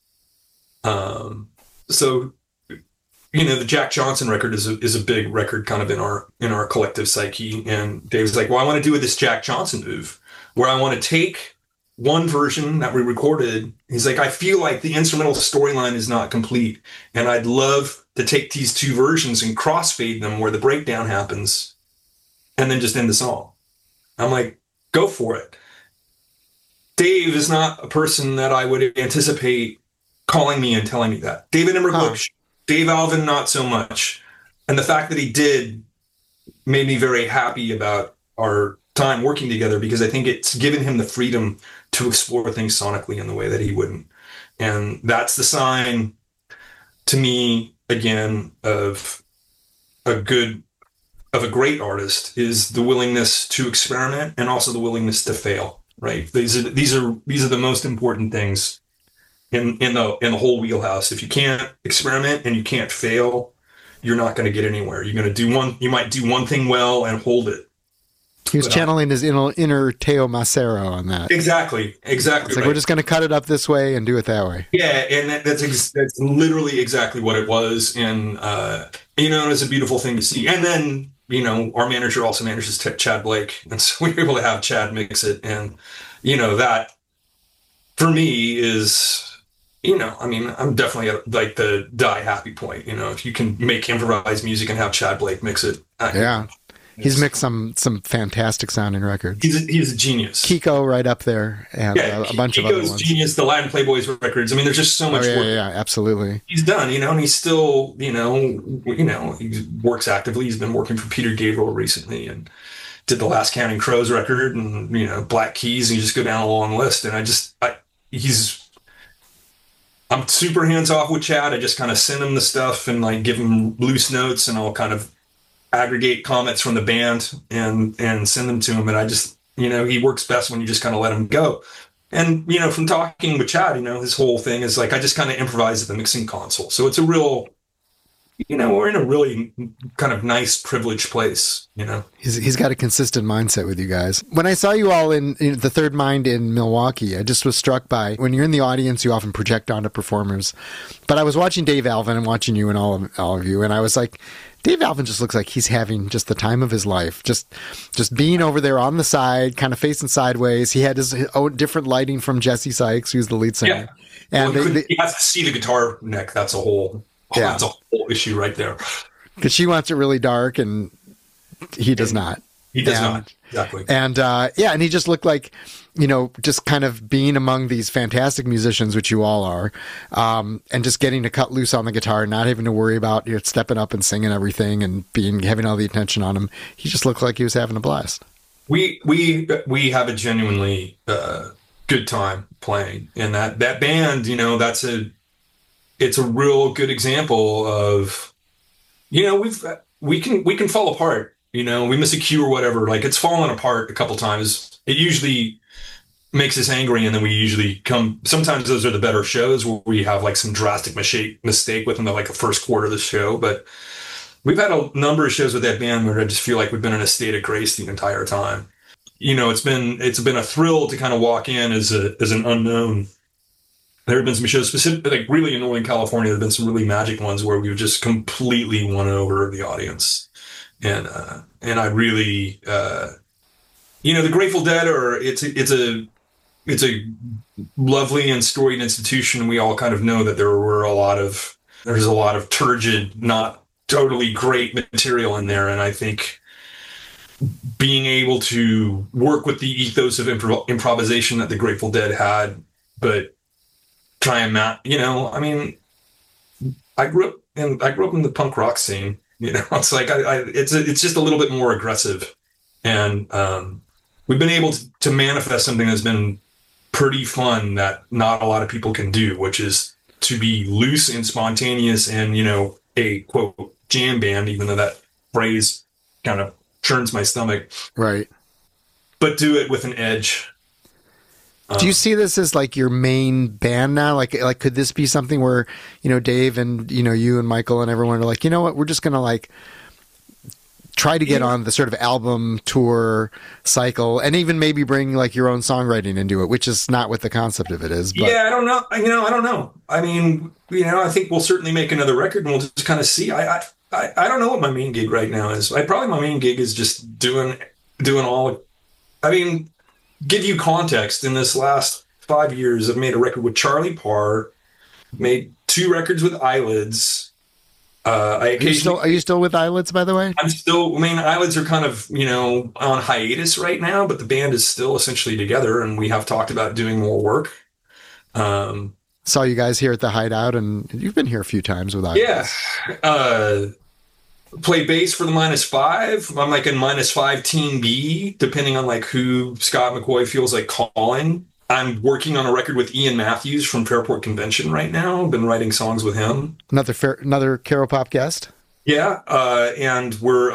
So, you know, the Jack Johnson record is a big record kind of in our collective psyche. And Dave's like, well, I want to do this Jack Johnson move where I want to take one version that we recorded. He's like, I feel like the instrumental storyline is not complete, and I'd love to take these two versions and crossfade them where the breakdown happens and then just end the song. I'm like, go for it. Dave is not a person that I would anticipate calling me and telling me that. David Emmerich, Dave Alvin, not so much. And the fact that he did made me very happy about our time working together, because I think it's given him the freedom to explore things sonically in the way that he wouldn't. And that's the sign to me, again, of a great artist, is the willingness to experiment and also the willingness to fail, right? These are the most important things in the whole wheelhouse. If you can't experiment and you can't fail, you're not going to get anywhere. You might do one thing well and hold it. He was channeling his inner Teo Macero on that. Exactly. It's like, right. We're just going to cut it up this way and do it that way. Yeah, and that's literally exactly what it was. And, you know, it's a beautiful thing to see. And then, you know, our manager also manages Chad Blake. And so we were able to have Chad mix it. And, you know, that for me is, you know, I mean, I'm definitely at like the die happy point. You know, if you can make improvised music and have Chad Blake mix it. Yeah. He's mixed some fantastic sounding records. He's a genius. Kiko right up there, and a bunch of other ones. Genius. The Latin Playboys records. I mean, there's just so much work. Yeah, absolutely. He's done, you know, and he's still, you know, he works actively. He's been working for Peter Gabriel recently, and did the Last Counting Crows record, and, you know, Black Keys, and you just go down a long list. And I'm super hands off with Chad. I just kind of send him the stuff and like give him loose notes, and I'll kind of aggregate comments from the band and send them to him. And I just, you know, he works best when you just kind of let him go. And, you know, from talking with Chad, you know, his whole thing is like, I just kind of improvise at the mixing console. So it's a real, you know, we're in a really kind of nice, privileged place, you know. He's got a consistent mindset with you guys. When I saw you all in the Third Mind in Milwaukee, I just was struck by, when you're in the audience, you often project onto performers. But I was watching Dave Alvin and watching you and all of you, and I was like, Dave Alvin just looks like he's having just the time of his life. Just being over there on the side, kind of facing sideways. He had his own different lighting from Jesse Sykes, who's the lead singer. Yeah. And he has to see the guitar neck. That's a whole issue right there. Because she wants it really dark, and he does not. He does not. Exactly. And and he just looked like just kind of being among these fantastic musicians, which you all are, and just getting to cut loose on the guitar, not having to worry about stepping up and singing everything and having all the attention on him. He just looked like he was having a blast. We have a genuinely good time playing, and that band, it's a real good example of, we can fall apart. We miss a cue or whatever. Like, it's fallen apart a couple times. It usually makes us angry, and then we usually sometimes those are the better shows where we have like some drastic mistake within the first quarter of the show. But we've had a number of shows with that band where I just feel like we've been in a state of grace the entire time. It's been a thrill to kind of walk in as an unknown. There have been some shows specifically, like really in Northern California, there have been some really magic ones where we've just completely won over the audience. And I really, the Grateful Dead it's a lovely and storied institution. And we all kind of know that there's a lot of turgid, not totally great material in there. And I think being able to work with the ethos of improvisation that the Grateful Dead had, but try and I grew up in the punk rock scene. It's like it's just a little bit more aggressive, and we've been able to manifest something that's been pretty fun that not a lot of people can do, which is to be loose and spontaneous and a quote jam band, even though that phrase kind of churns my stomach, right? But do it with an edge. Do you see this as like your main band now? Like could this be something where, Dave and, you and Michael and everyone are like, you know what, we're just going to try to get on the sort of album tour cycle and even maybe bring your own songwriting into it, which is not what the concept of it is. But. Yeah, I don't know. I don't know. I mean, I think we'll certainly make another record and we'll just kind of see. I don't know what my main gig right now is. Probably my main gig is just doing all, give you context. In this last 5 years, I've made a record with Charlie Parr, made 2 records with Eyelids. Are you still with Eyelids, by the way? I'm still. Eyelids are kind of on hiatus right now, but the band is still essentially together, and we have talked about doing more work. Saw you guys here at the Hideout, and you've been here a few times with Eyelids. Yeah. Play bass for the -5. I'm in -5 Team B, depending on who Scott McCoy feels like calling. I'm working on a record with Ian Matthews from Fairport Convention right now. I've been writing songs with him. Another Caro Pop guest. Yeah, and we're.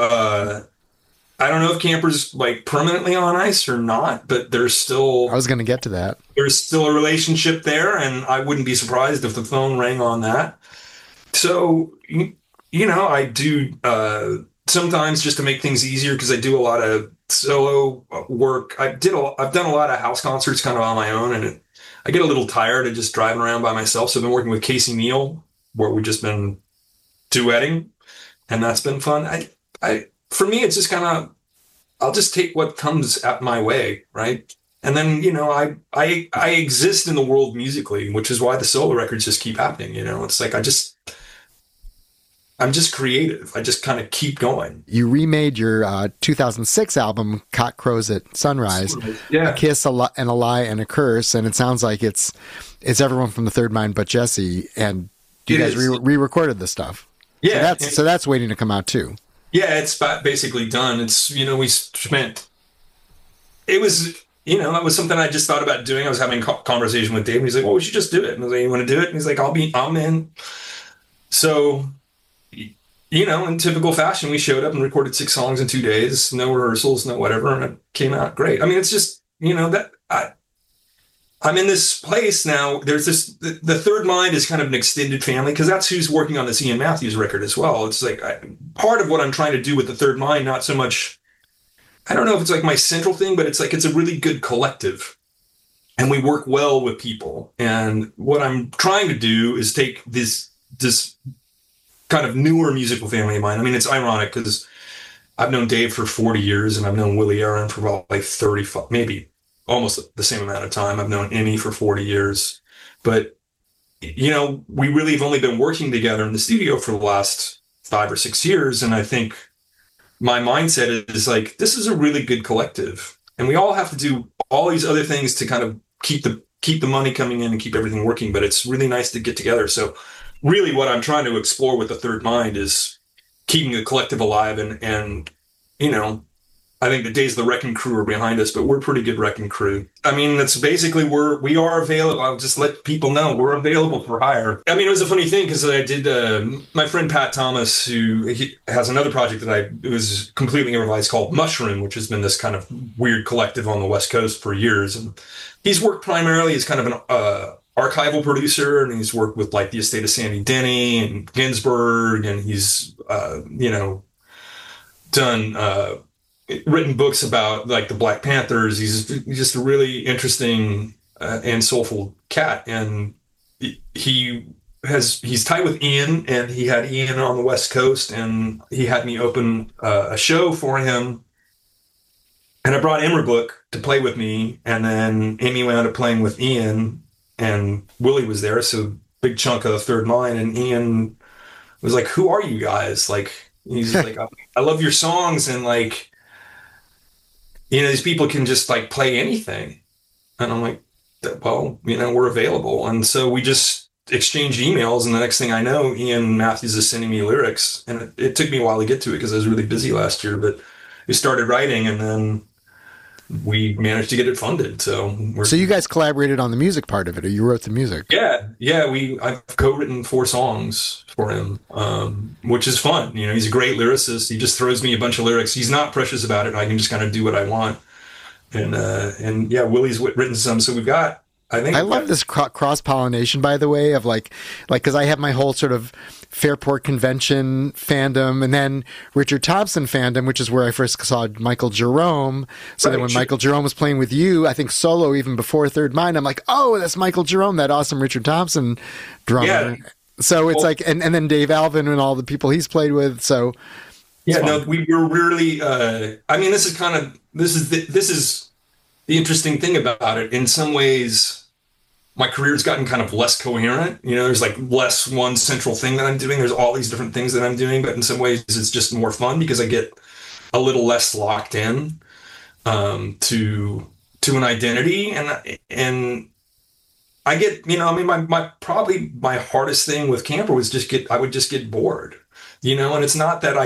I don't know if Camper's permanently on ice or not, but there's still. I was going to get to that. There's still a relationship there, and I wouldn't be surprised if the phone rang on that. So. I do sometimes just to make things easier because I do a lot of solo work. I've done a lot of house concerts kind of on my own, and I get a little tired of just driving around by myself. So I've been working with Casey Neal, where we've just been duetting, and that's been fun. For me, it's just kind of I'll just take what comes at my way, right? And then I exist in the world musically, which is why the solo records just keep happening. It's like I'm just creative. I just kind of keep going. You remade your 2006 album, Cock Crows at Sunrise. Yeah. A Kiss, and a Lie, and a Curse. And it sounds like it's everyone from the Third Mind but Jesse. And you guys re-recorded this stuff. Yeah. So that's waiting to come out too. Yeah, it's basically done. It's, we spent... It was... that was something I just thought about doing. I was having a conversation with Dave, and he's like, well, we should just do it. And I was like, you want to do it? And he's like, I'm in. So... in typical fashion, we showed up and recorded 6 songs in 2 days, no rehearsals, no whatever, and it came out great. It's just, that I'm in this place now. There's the Third Mind is kind of an extended family because that's who's working on this Ian Matthews record as well. It's part of what I'm trying to do with the Third Mind, not so much, I don't know if it's my central thing, but it's a really good collective. And we work well with people. And what I'm trying to do is take this kind of newer musical family of mine. It's ironic because I've known Dave for 40 years and I've known Willie Aaron for about 35, maybe almost the same amount of time. I've known Emmy for 40 years. But, we really have only been working together in the studio for the last 5 or 6 years. And I think my mindset is this is a really good collective. And we all have to do all these other things to kind of keep the money coming in and keep everything working. But it's really nice to get together. So really what I'm trying to explore with the Third Mind is keeping the collective alive. And you know, I think the days of the Wrecking Crew are behind us, but we're a pretty good Wrecking Crew. I mean, that's basically we are available. I'll just let people know we're available for hire. I mean, it was a funny thing because I did, my friend Pat Thomas, he has another project that it was completely improvised called Mushroom, which has been this kind of weird collective on the West Coast for years. And he's worked primarily as kind of an archival producer, and he's worked with like the estate of Sandy Denny and Ginsberg, and he's, done, written books about like the Black Panthers. He's just a really interesting and soulful cat, and he's tight with Ian, and he had Ian on the West Coast, and he had me open a show for him, and I brought Emmerbook to play with me, and then Amy wound up playing with Ian, and Willie was there, so big chunk of the Third Mind, and Ian was like, "Who are you guys?" Like, he's like, "I love your songs," and like, you know, these people can just like play anything. And I'm like, well, you know, we're available. And so we just exchanged emails. And the next thing I know, Ian Matthews is sending me lyrics. And it took me a while to get to it because I was really busy last year. But we started writing, and then we managed to get it funded. So you guys collaborated on the music part of it, or you wrote the music? Yeah. I've co-written 4 songs for him, which is fun. You know, he's a great lyricist. He just throws me a bunch of lyrics. He's not precious about it. I can just kind of do what I want. And yeah, Willie's written some. So we've got, I love this cross-pollination, by the way, of like, because I have my whole sort of Fairport Convention fandom, and then Richard Thompson fandom, which is where I first saw Michael Jerome. So then when Michael Jerome was playing with you, I think solo, even before Third Mind, I'm like, oh, that's Michael Jerome, that awesome Richard Thompson drummer. Yeah. So it's like, and then Dave Alvin and all the people he's played with. So yeah, no, we were really, I mean, this is the interesting thing about it. In some ways, my career's gotten kind of less coherent. You know, there's like less one central thing that I'm doing. There's all these different things that I'm doing, but in some ways it's just more fun because I get a little less locked in to an identity. And I get, you know, I mean, my hardest thing with Camper was I would just get bored, you know, and it's not that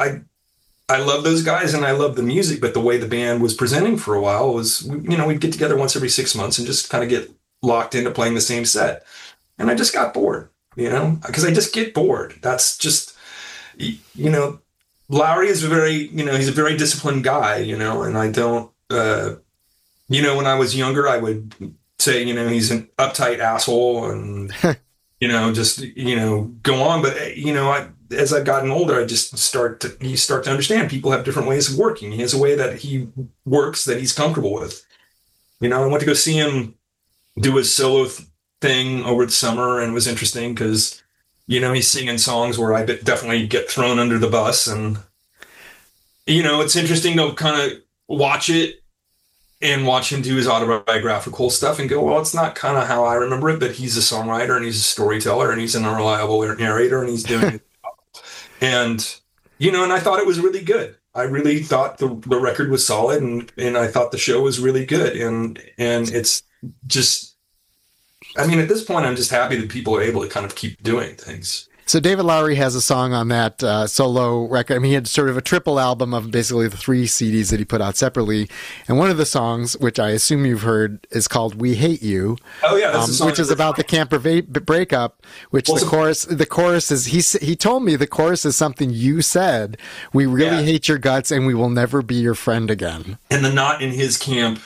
I love those guys and I love the music, but the way the band was presenting for a while was, you know, we'd get together once every 6 months and just kind of get locked into playing the same set. And I just got bored, you know, because I just get bored. That's just, you know, Lowry is he's a very disciplined guy, you know, and I don't, you know, when I was younger, I would say, you know, he's an uptight asshole and, you know, just, you know, go on. But, you know, as I've gotten older, I just start to understand people have different ways of working. He has a way that he works that he's comfortable with. You know, I went to go see him do his solo thing over the summer, and it was interesting because, you know, he's singing songs where I definitely get thrown under the bus. And, you know, it's interesting to kind of watch it and watch him do his autobiographical stuff and go, well, it's not kind of how I remember it, but he's a songwriter and he's a storyteller and he's an unreliable narrator and he's doing it. And, you know, and I thought it was really good. I really thought the record was solid, and I thought the show was really good. And it's just, I mean, at this point, I'm just happy that people are able to kind of keep doing things. So David Lowry has a song on that solo record. I mean, he had sort of a triple album of basically the 3 CDs that he put out separately. And one of the songs, which I assume you've heard, is called "We Hate You." Oh yeah, that's the song, which is about the Camper breakup. Which the chorus is. He told me the chorus is something you said. We really hate your guts, and we will never be your friend again. And the Not in His Camp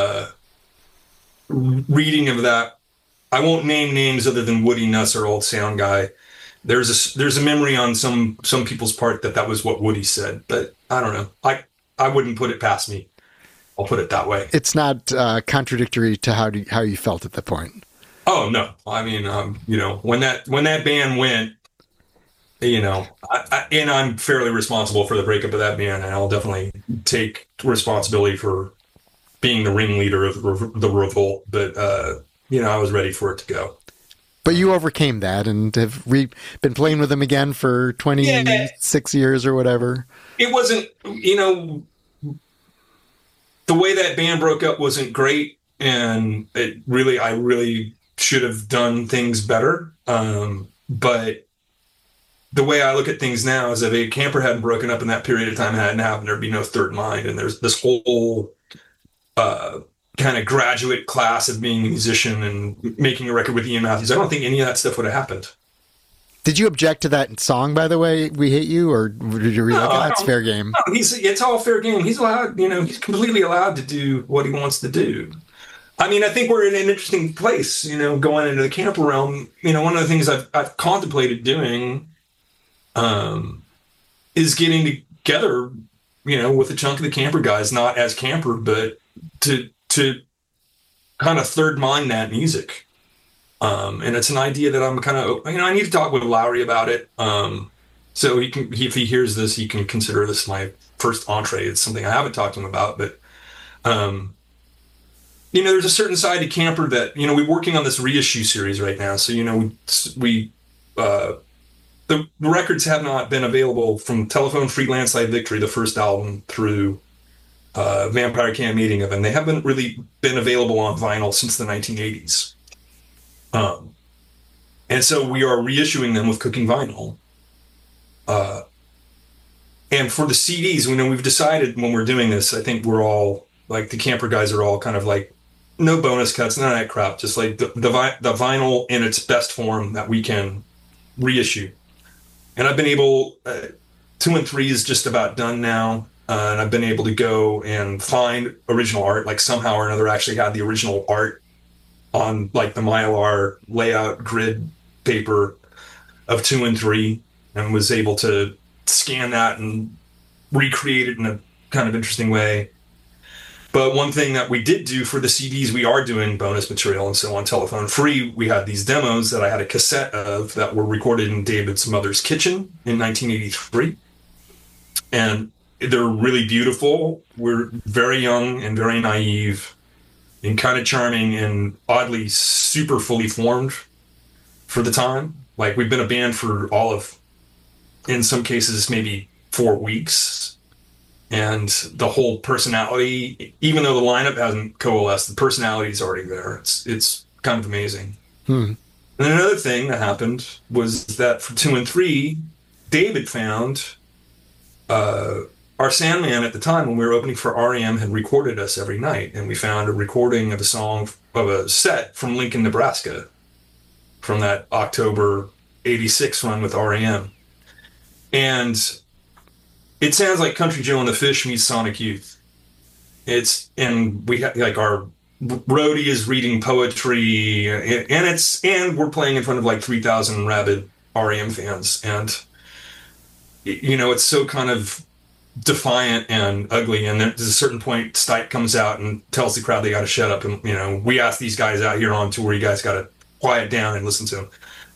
reading of that, I won't name names other than Woody Nuss, our old sound guy. There's a memory on some people's part that was what Woody said, but I don't know. I wouldn't put it past me. I'll put it that way. It's not contradictory to how you felt at the point. Oh no, I mean, you know, when that band went, you know, and I'm fairly responsible for the breakup of that band, and I'll definitely take responsibility for being the ringleader of the revolt. But you know, I was ready for it to go. But you overcame that and have been playing with them again for 26 years or whatever. It wasn't, you know, the way that band broke up wasn't great, and I really should have done things better. But the way I look at things now is if a Camper hadn't broken up in that period of time, it hadn't happened, there'd be no Third Mind. And there's this whole kind of graduate class of being a musician and making a record with Ian Matthews. I don't think any of that stuff would have happened. Did you object to that song, by the way, We Hate You, or did you like, that's fair game? No, it's all fair game. He's allowed, he's completely allowed to do what he wants to do. I mean, I think we're in an interesting place, going into the Camper realm. One of the things I've contemplated doing is getting together, with a chunk of the Camper guys, not as Camper, but to kind of third mind that music. And it's an idea that I'm kind of, I need to talk with Lowry about it. So he can, if he hears this, he can consider this my first entree. It's something I haven't talked to him about, but, there's a certain side to Camper that, we're working on this reissue series right now. So, the records have not been available from Telephone Freelance Live Victory, the first album, through Vampire Camp Meeting of them. They haven't really been available on vinyl since the 1980s. And so we are reissuing them with Cooking Vinyl. And for the CDs, we've decided when we're doing this, I think we're all, like, the Camper guys are all kind of like, no bonus cuts, none of that crap, just like the vinyl in its best form that we can reissue. And I've been able, 2 and 3 is just about done now. And I've been able to go and find original art, like somehow or another actually had the original art on like the Mylar layout grid paper of 2 and 3, and was able to scan that and recreate it in a kind of interesting way. But one thing that we did do for the CDs, we are doing bonus material. And so on Telephone Free, we had these demos that I had a cassette of that were recorded in David's mother's kitchen in 1983. And they're really beautiful. We're very young and very naive and kind of charming and oddly super fully formed for the time. Like, we've been a band for all of, in some cases, maybe 4 weeks. And the whole personality, even though the lineup hasn't coalesced, the personality is already there. It's kind of amazing. And then another thing that happened was that for 2 and 3, David found our Sandman at the time when we were opening for REM had recorded us every night, and we found a recording of a song of a set from Lincoln, Nebraska, from that October '86 run with REM, and it sounds like Country Joe and the Fish meets Sonic Youth. And we have, like, our roadie is reading poetry, and we're playing in front of like 3,000 rabid REM fans, and it's so kind of defiant and ugly. And there's a certain point, Stipe comes out and tells the crowd they got to shut up, and we asked these guys out here on tour, you guys got to quiet down and listen to them.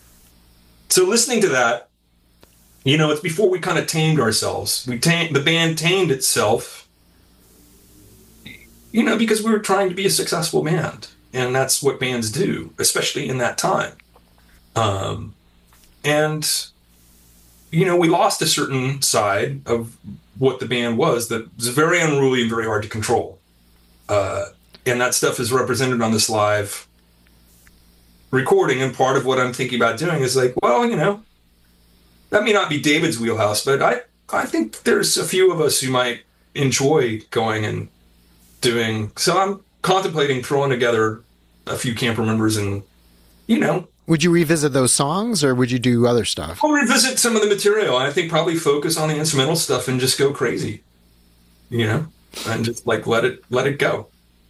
So listening to that, it's before we kind of tamed ourselves. The band tamed itself, because we were trying to be a successful band, and that's what bands do, especially in that time. And we lost a certain side of what the band was that was very unruly and very hard to control. And that stuff is represented on this live recording. And part of what I'm thinking about doing is like, well, that may not be David's wheelhouse, but I think there's a few of us who might enjoy going and doing. So I'm contemplating throwing together a few Camper members and, Would you revisit those songs, or would you do other stuff? I'll revisit some of the material. I think probably focus on the instrumental stuff and just go crazy, and just like let it go.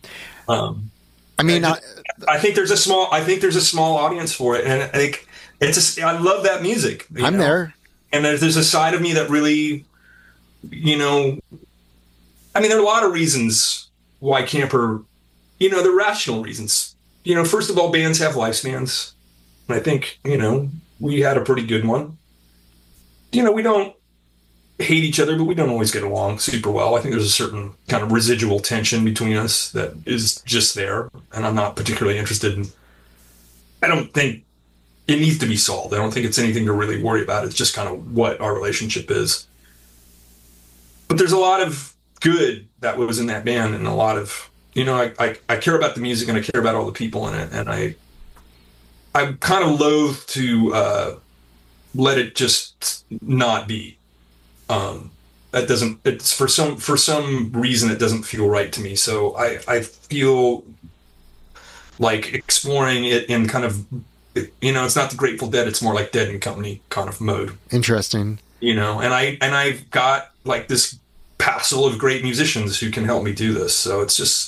I think there's a small audience for it, and I think I love that music. I'm there. And there's a side of me that really, there are a lot of reasons why Camper, they're rational reasons. First of all, bands have lifespans. And I think, we had a pretty good one. We don't hate each other, but we don't always get along super well. I think there's a certain kind of residual tension between us that is just there. And I'm not particularly interested in, I don't think it needs to be solved. I don't think it's anything to really worry about. It's just kind of what our relationship is. But there's a lot of good that was in that band, and a lot of, I care about the music and I care about all the people in it, and I'm kind of loath to let it just not be. That doesn't. It's for some reason it doesn't feel right to me. So I feel like exploring it in kind of, it's not the Grateful Dead. It's more like Dead and Company kind of mode. Interesting. And I've got like this passel of great musicians who can help me do this. So it's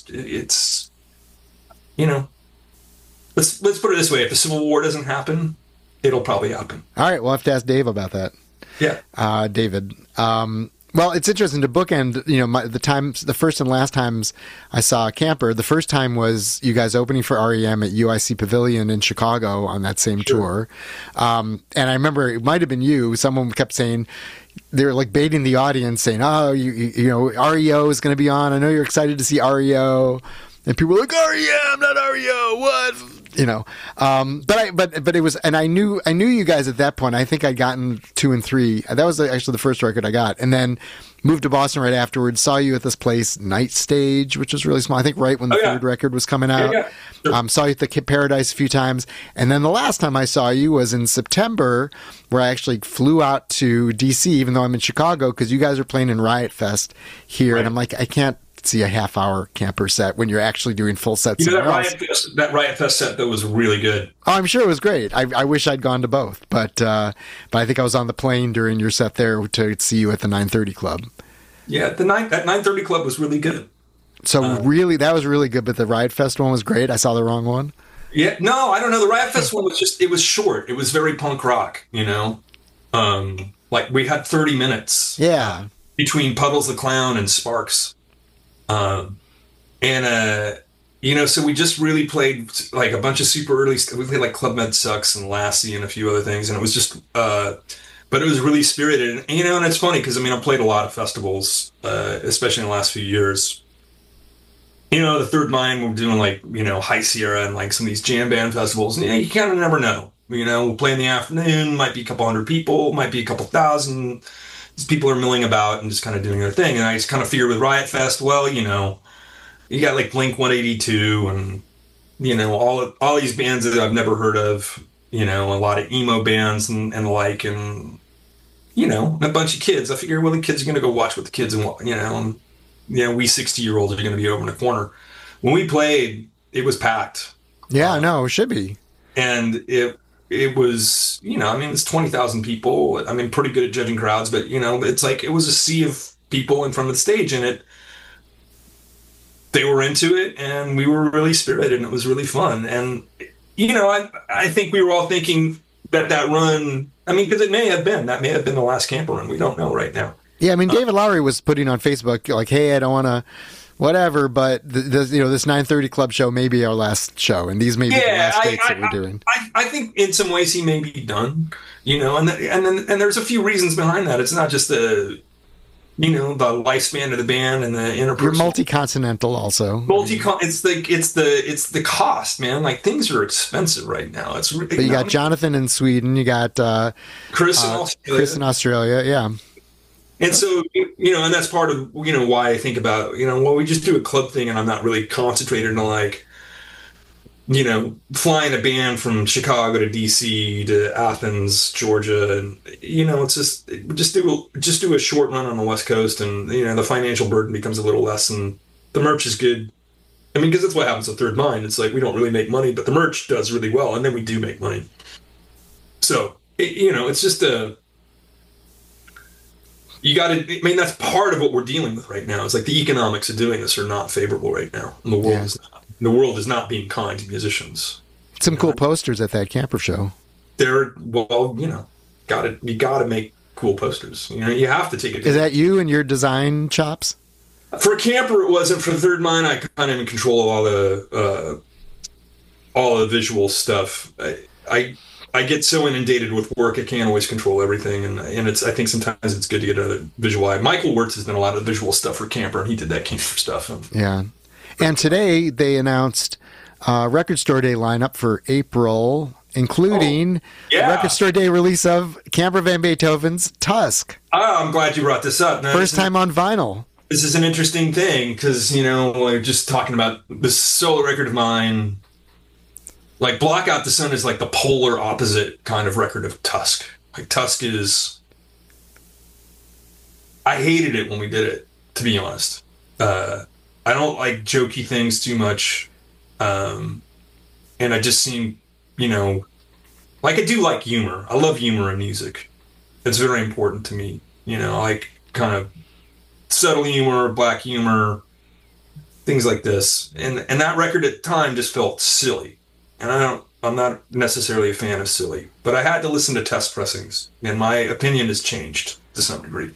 let's put it this way: if the Civil War doesn't happen, it'll probably happen. All right, we'll have to ask Dave about that. Yeah, David. Well, it's interesting to bookend, the first and last times I saw Camper. The first time was you guys opening for REM at UIC Pavilion in Chicago on that same tour. And I remember it might have been you. Someone kept saying, they were like baiting the audience saying, oh, REO is going to be on. I know you're excited to see REO. And people were like, REM, not REO, what? But it was, and I knew you guys at that point. I think I'd gotten 2 and 3. That was actually the first record I got, and then moved to Boston right afterwards. Saw you at this place, Night Stage, which was really small. I think right when the third record was coming out. Yeah. Sure. Saw you at the Paradise a few times, and then the last time I saw you was in September, where I actually flew out to DC, even though I'm in Chicago, because you guys are playing in Riot Fest here, and I'm like, I can't see a half-hour Camper set when you're actually doing full sets. That Riot Fest set that was really good. Oh, I'm sure it was great. I wish I'd gone to both, but I think I was on the plane during your set there to see you at the 930 Club. Yeah, that 930 Club was really good. So really, that was really good, but the Riot Fest one was great. I saw the wrong one. Yeah, no, I don't know. The Riot Fest one was it was short. It was very punk rock, like we had 30 minutes. Yeah. Between Puddles the Clown and Sparks. So we just really played like a bunch of super early stuff. We played like Club Med Sucks and Lassie and a few other things. And it was just, but it was really spirited. And, and it's funny because, I played a lot of festivals, especially in the last few years. The Third Mind, we're doing like, High Sierra and like some of these jam band festivals. And you kind of never know. We'll play in the afternoon, might be a couple hundred people, might be a couple thousand. People are milling about and just kind of doing their thing. And I just kind of figured with Riot Fest, well, you got like Blink 182 and, all these bands that I've never heard of, a lot of emo bands and the like, and, a bunch of kids. I figure, well, the kids are going to go watch what the kids and, we 60-year-olds are going to be over in the corner. When we played, it was packed. Yeah, no, it should be. And it was, it's 20,000 people. Pretty good at judging crowds, but, it's like it was a sea of people in front of the stage, and they were into it, and we were really spirited, and it was really fun. And, I think we were all thinking that run, because it may have been the last Camper run. We don't know right now. Yeah, David Lowery was putting on Facebook, like, hey, I don't want to whatever, but this 930 Club show may be our last show, and these may be the last dates that we're doing. I think in some ways he may be done, and there's a few reasons behind that. It's not just the lifespan of the band and the interpersonal. You're multi-continental also. It's the cost, man. Like, things are expensive right now. It's really, but you got Jonathan in Sweden, you got Chris in Australia, yeah. And so, and that's part of, why I think about, we just do a club thing and I'm not really concentrated on like, flying a band from Chicago to DC to Athens, Georgia. And, it's just do a short run on the West Coast, and, the financial burden becomes a little less, and the merch is good. Because that's what happens with Third Mind. It's like, we don't really make money, but the merch does really well. And then we do make money. So, it's just you got to, that's part of what we're dealing with right now. It's like the economics of doing this are not favorable right now. And the world is not being kind to musicians. Some cool posters at that Camper show. You got to make cool posters. You have to take it. Is that you and your design chops? For Camper, it wasn't. For Third Mind, I kind of control all the visual stuff. I get so inundated with work, I can't always control everything, and I think sometimes it's good to get a visual eye. Michael Wirtz has done a lot of visual stuff for Camper, and he did that Camper stuff. Yeah. And today they announced Record Store Day lineup for April, including the Record Store Day release of Camper Van Beethoven's Tusk. Oh, I'm glad you brought this up. First time on vinyl. this is an interesting thing because, like just talking about this solo record of mine, like Block Out the Sun is like the polar opposite kind of record of Tusk. Like Tusk is, I hated it when we did it, to be honest. I don't like jokey things too much. And I just seem, like I do like humor. I love humor in music. It's very important to me. Like kind of subtle humor, black humor, things like this. And that record at the time just felt silly. And I'm not necessarily a fan of silly, but I had to listen to test pressings, and my opinion has changed to some degree.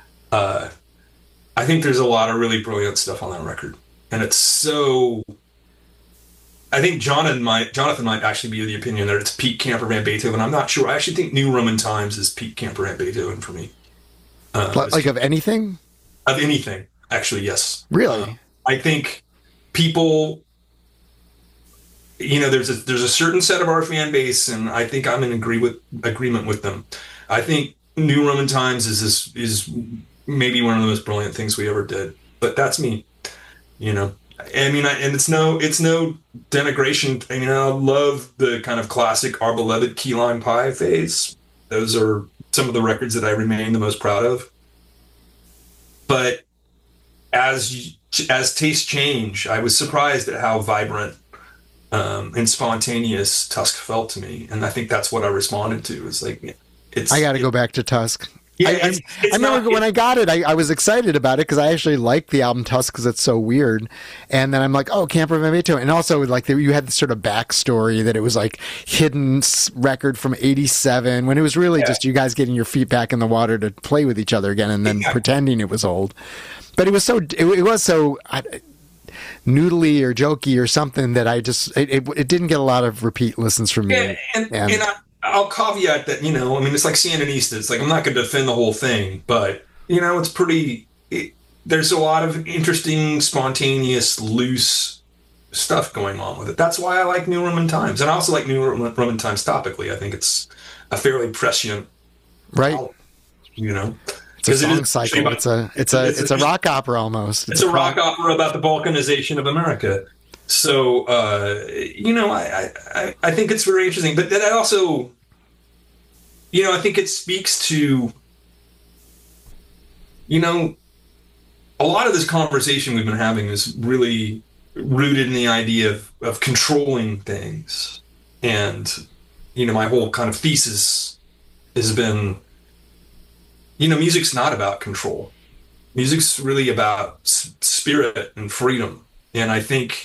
I think there's a lot of really brilliant stuff on that record, and it's so. I think Jonathan might actually be of the opinion that it's Pete Camper Van Beethoven. I'm not sure. I actually think New Roman Times is Pete Camper Van Beethoven for me. Like of anything? Of anything, actually, yes. Really? I think people. There's a certain set of our fan base, and I think I'm in agreement with them. I think New Roman Times is maybe one of the most brilliant things we ever did. But that's me, and it's no denigration. I love the kind of classic Our Beloved Key Lime Pie phase. Those are some of the records that I remain the most proud of. But as tastes change, I was surprised at how vibrant and spontaneous Tusk felt to me, and I think that's what I responded to. It's like I got to go back to Tusk. Yeah, I remember when I got it, I was excited about it because I actually liked the album Tusk because it's so weird. And then I'm like, oh, Camper Van Beethoven. And also, like, you had this sort of backstory that it was like hidden record from '87 when it was really just you guys getting your feet back in the water to play with each other again and then pretending it was old. But it was so noodly or jokey or something that it didn't get a lot of repeat listens from me. And I'll caveat that, it's like Sandinista. It's like, I'm not going to defend the whole thing, but, it's pretty, there's a lot of interesting, spontaneous, loose stuff going on with it. That's why I like New Roman Times. And I also like New Roman Times topically. I think it's a fairly prescient, right? album, It's a song cycle. It's a rock opera almost. It's a rock opera about the Balkanization of America. So, I think it's very interesting. But that also, I think it speaks to, a lot of this conversation we've been having is really rooted in the idea of controlling things. And, my whole kind of thesis has been, music's not about control. Music's really about spirit and freedom. And I think,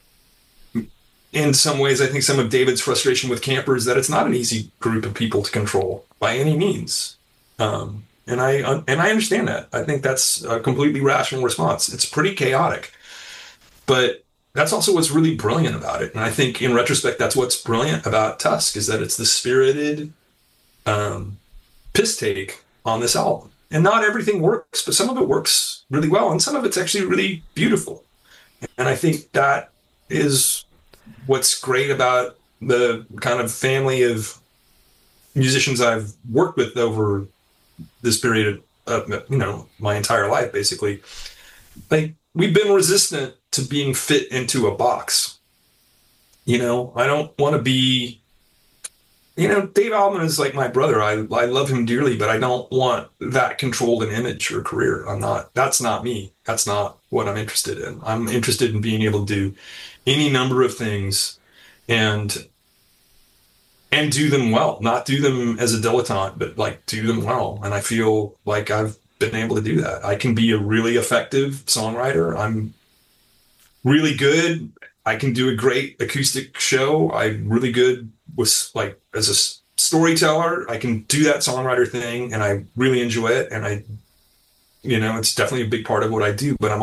in some ways, I think some of David's frustration with Camper is that it's not an easy group of people to control by any means. And I understand that. I think that's a completely rational response. It's pretty chaotic, but that's also what's really brilliant about it. And I think in retrospect, that's what's brilliant about Tusk is that it's the spirited piss take on this album. And not everything works, but some of it works really well. And some of it's actually really beautiful. And I think that is what's great about the kind of family of musicians I've worked with over this period of, my entire life, basically. Like, we've been resistant to being fit into a box. I don't want to be, Dave Altman is like my brother. I love him dearly, but I don't want that controlled an image or career. That's not me. That's not what I'm interested in. I'm interested in being able to do any number of things and do them well, not do them as a dilettante, but like do them well. And I feel like I've been able to do that. I can be a really effective songwriter. I'm really good. I can do a great acoustic show. I'm really good with as a storyteller. I can do that songwriter thing and I really enjoy it. And it's definitely a big part of what I do, but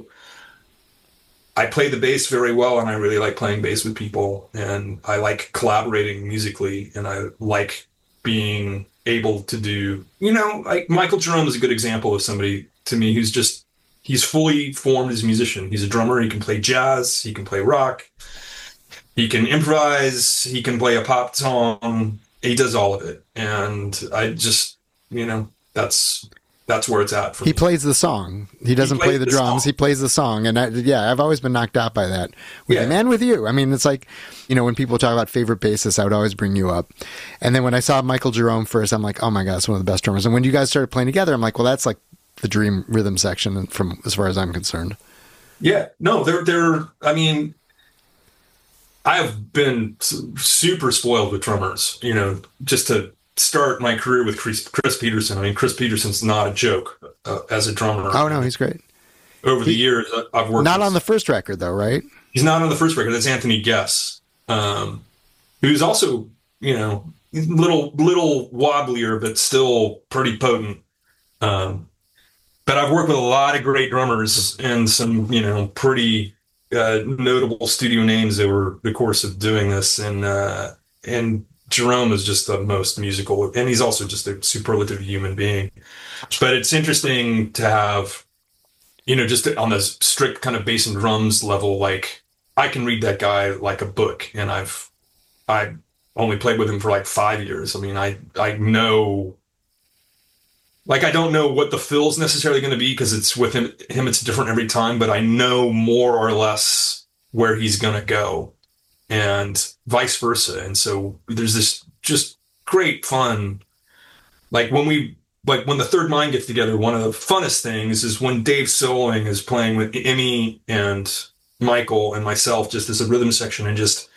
I play the bass very well, and I really like playing bass with people, and I like collaborating musically, and I like being able to do, like Michael Jerome is a good example of somebody to me he's fully formed as a musician. He's a drummer. He can play jazz. He can play rock. He can improvise. He can play a pop song. He does all of it. And I just, that's that's where it's at for He me. plays the song. He doesn't play the drums. He plays the song. And I've always been knocked out by that with him and with you. I mean, it's like, when people talk about favorite bassists, I would always bring you up. And then when I saw Michael Jerome first, I'm like, oh my God, it's one of the best drummers. And when you guys started playing together, I'm like, well, that's like the dream rhythm section from as far as I'm concerned. Yeah, no, I mean, I have been super spoiled with drummers, just to start my career with Chris Peterson. I mean, Chris Peterson's not a joke as a drummer. Oh, no, he's great. Over the years, I've worked Not on the first record, though, right? He's not on the first record. That's Anthony Guess, who's also, little wobblier, but still pretty potent. But I've worked with a lot of great drummers and some, pretty notable studio names over the course of doing this. And Jerome is just the most musical, and he's also just a superlative human being. But it's interesting to have, just on this strict kind of bass and drums level, like I can read that guy like a book, and I only played with him for like 5 years. I mean, I know, like, I don't know what the fill's necessarily going to be because it's with him, it's different every time, but I know more or less where he's going to go, and vice versa. And so there's this just great fun. Like when the Third Mind gets together, one of the funnest things is when Dave Sowling is playing with Emmy and Michael and myself, just as a rhythm section, and just,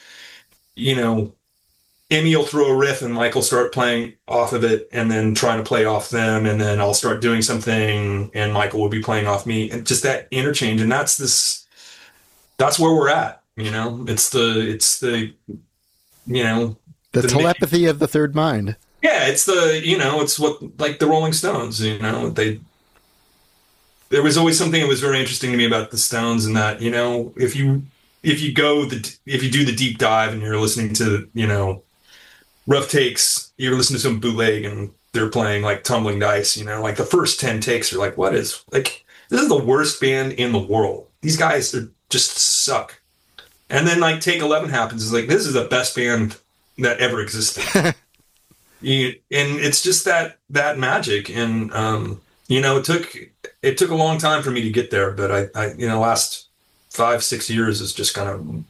Emmy will throw a riff and Michael start playing off of it and then trying to play off them. And then I'll start doing something and Michael will be playing off me, and just that interchange. And that's where we're at. It's the telepathy of the Third Mind. Yeah. It's it's what, like the Rolling Stones, there was always something that was very interesting to me about the Stones, and that, if you do the deep dive and you're listening to, rough takes, you're listening to some bootleg and they're playing like Tumbling Dice, like the first 10 takes are like, this is the worst band in the world. These guys are just suck. And then like take 11 happens. It's like, this is the best band that ever existed. And it's just that magic. And, it took a long time for me to get there, but I last 5-6 years is just kind of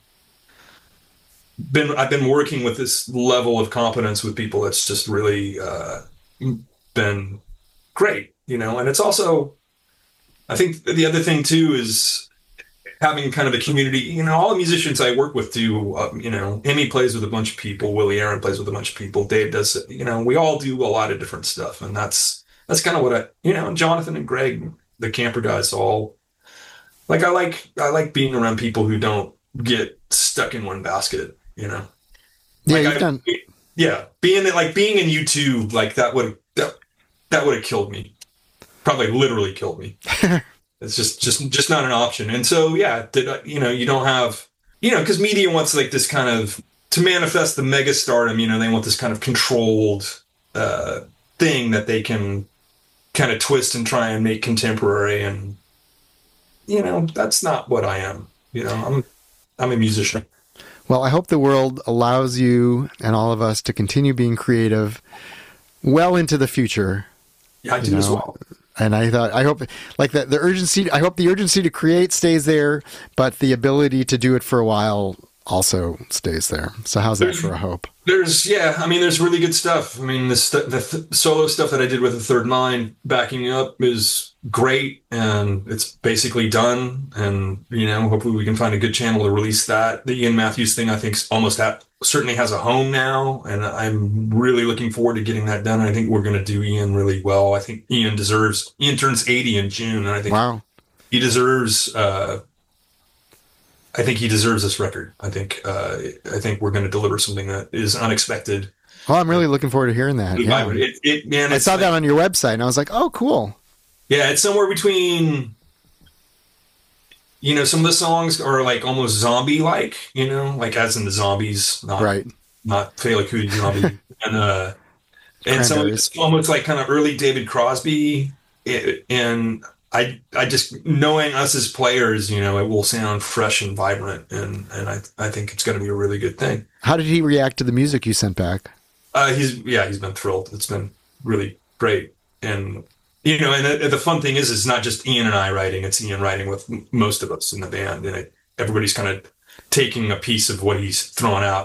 I've been working with this level of competence with people that's just really been great, and it's also, I think the other thing too is having kind of a community. All the musicians I work with do, Emmy plays with a bunch of people, Willie Aaron plays with a bunch of people, Dave does, we all do a lot of different stuff, and that's kind of what Jonathan and Greg, the Camper guys, all like, I like being around people who don't get stuck in one basket. Yeah, like being in YouTube, like that would have killed me, probably literally killed me. It's just not an option. And so you don't have, because media wants like this kind of, to manifest the mega stardom, they want this kind of controlled thing that they can kind of twist and try and make contemporary, and that's not what I am. I'm a musician. Well, I hope the world allows you and all of us to continue being creative well into the future. Yeah, I do as well. And I hope like the urgency, I hope the urgency to create stays there, but the ability to do it for a while also stays there. So how's that for a hope? There's really good stuff. I mean, the solo stuff that I did with the Third Mind backing up is great, and it's basically done. And, hopefully we can find a good channel to release that. The Ian Matthews thing, I think, certainly has a home now, and I'm really looking forward to getting that done. I think we're going to do Ian really well. I think Ian turns 80 in June, and I think he deserves this record. I think we're going to deliver something that is unexpected. Well, I'm really looking forward to hearing that. Yeah. I saw that on your website, and I was like, oh, cool. Yeah, it's somewhere between, some of the songs are like almost zombie-like, like as in the zombies, not Fela Kuti zombie. And so it's almost like kind of early David Crosby, and I just, knowing us as players, it will sound fresh and vibrant, and I think it's going to be a really good thing. How did he react to the music you sent back? He's been thrilled. It's been really great, and And the fun thing is, it's not just Ian and I writing; it's Ian writing with most of us in the band, and everybody's kind of taking a piece of what he's thrown out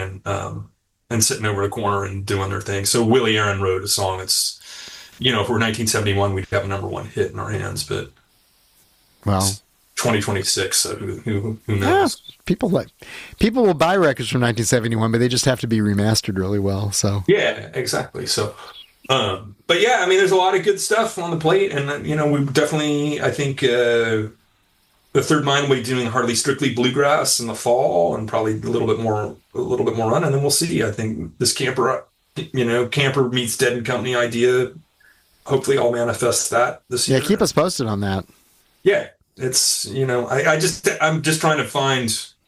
and sitting over the corner and doing their thing. So Willie Aaron wrote a song that's, if we're 1971, we'd have a number 1 hit in our hands, but well, 2026, so who knows? Yeah, people will buy records from 1971, but they just have to be remastered really well. So yeah, exactly. So, but yeah, I mean, there's a lot of good stuff on the plate, and we definitely, I think, the Third Mind will be doing hardly strictly bluegrass in the fall, and probably a little bit more run, and then we'll see. I think this Camper meets Dead and Company idea. Hopefully, I'll manifest that this year. Yeah, keep us posted on that. Yeah, it's I'm just trying to find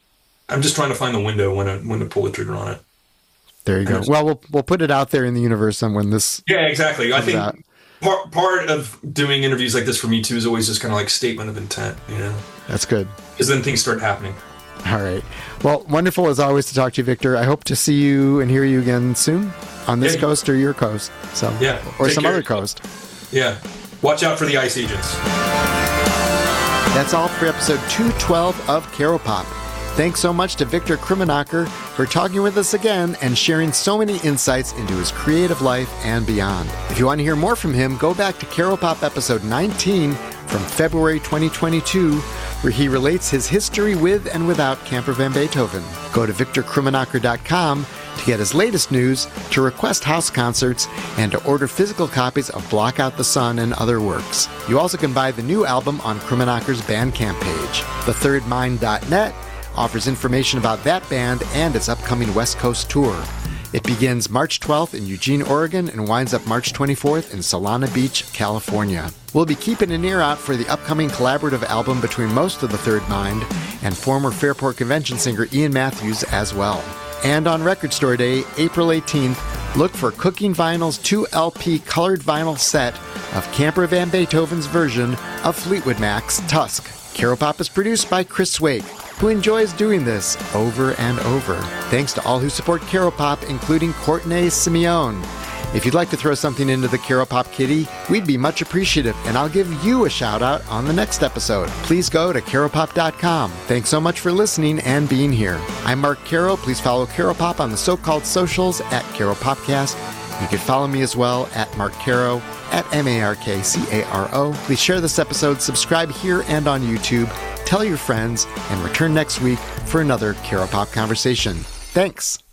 the window when to pull the trigger on it. There you go. Well, we'll put it out there in the universe, and when this exactly. I think out. Part of doing interviews like this for me too is always just kind of like statement of intent. That's good, because then things start happening. All right. Well, wonderful as always to talk to you, Victor. I hope to see you and hear you again soon on this coast or your coast. So or some other coast. Yeah. Watch out for the ice agents. That's all for episode 212 of Caro Pop. Thanks so much to Victor Krummenacher for talking with us again and sharing so many insights into his creative life and beyond. If you want to hear more from him, go back to Caro Pop episode 19 from February 2022, where he relates his history with and without Camper Van Beethoven. Go to victorkrummenacher.com to get his latest news, to request house concerts, and to order physical copies of Block Out the Sun and other works. You also can buy the new album on Krummenacher's Bandcamp page. TheThirdMind.net offers information about that band and its upcoming West Coast tour. It begins March 12th in Eugene, Oregon, and winds up March 24th in Solana Beach, California. We'll be keeping an ear out for the upcoming collaborative album between most of the Third Mind and former Fairport Convention singer Ian Matthews as well. And on Record Store Day, April 18th, look for Cooking Vinyl's 2-LP colored vinyl set of Camper Van Beethoven's version of Fleetwood Mac's Tusk. Caro Pop is produced by Chris Swake, who enjoys doing this over and over. Thanks to all who support Caro Pop, including Courtney Simeone. If you'd like to throw something into the Caro Pop kitty, we'd be much appreciative, and I'll give you a shout out on the next episode. Please go to caropop.com. Thanks so much for listening and being here. I'm Mark Caro. Please follow Caro Pop on the so-called socials at Caro Popcast. You can follow me as well at Mark Caro, at MarkCaro. Please share this episode, subscribe here and on YouTube, tell your friends, and return next week for another Caro Pop conversation. Thanks.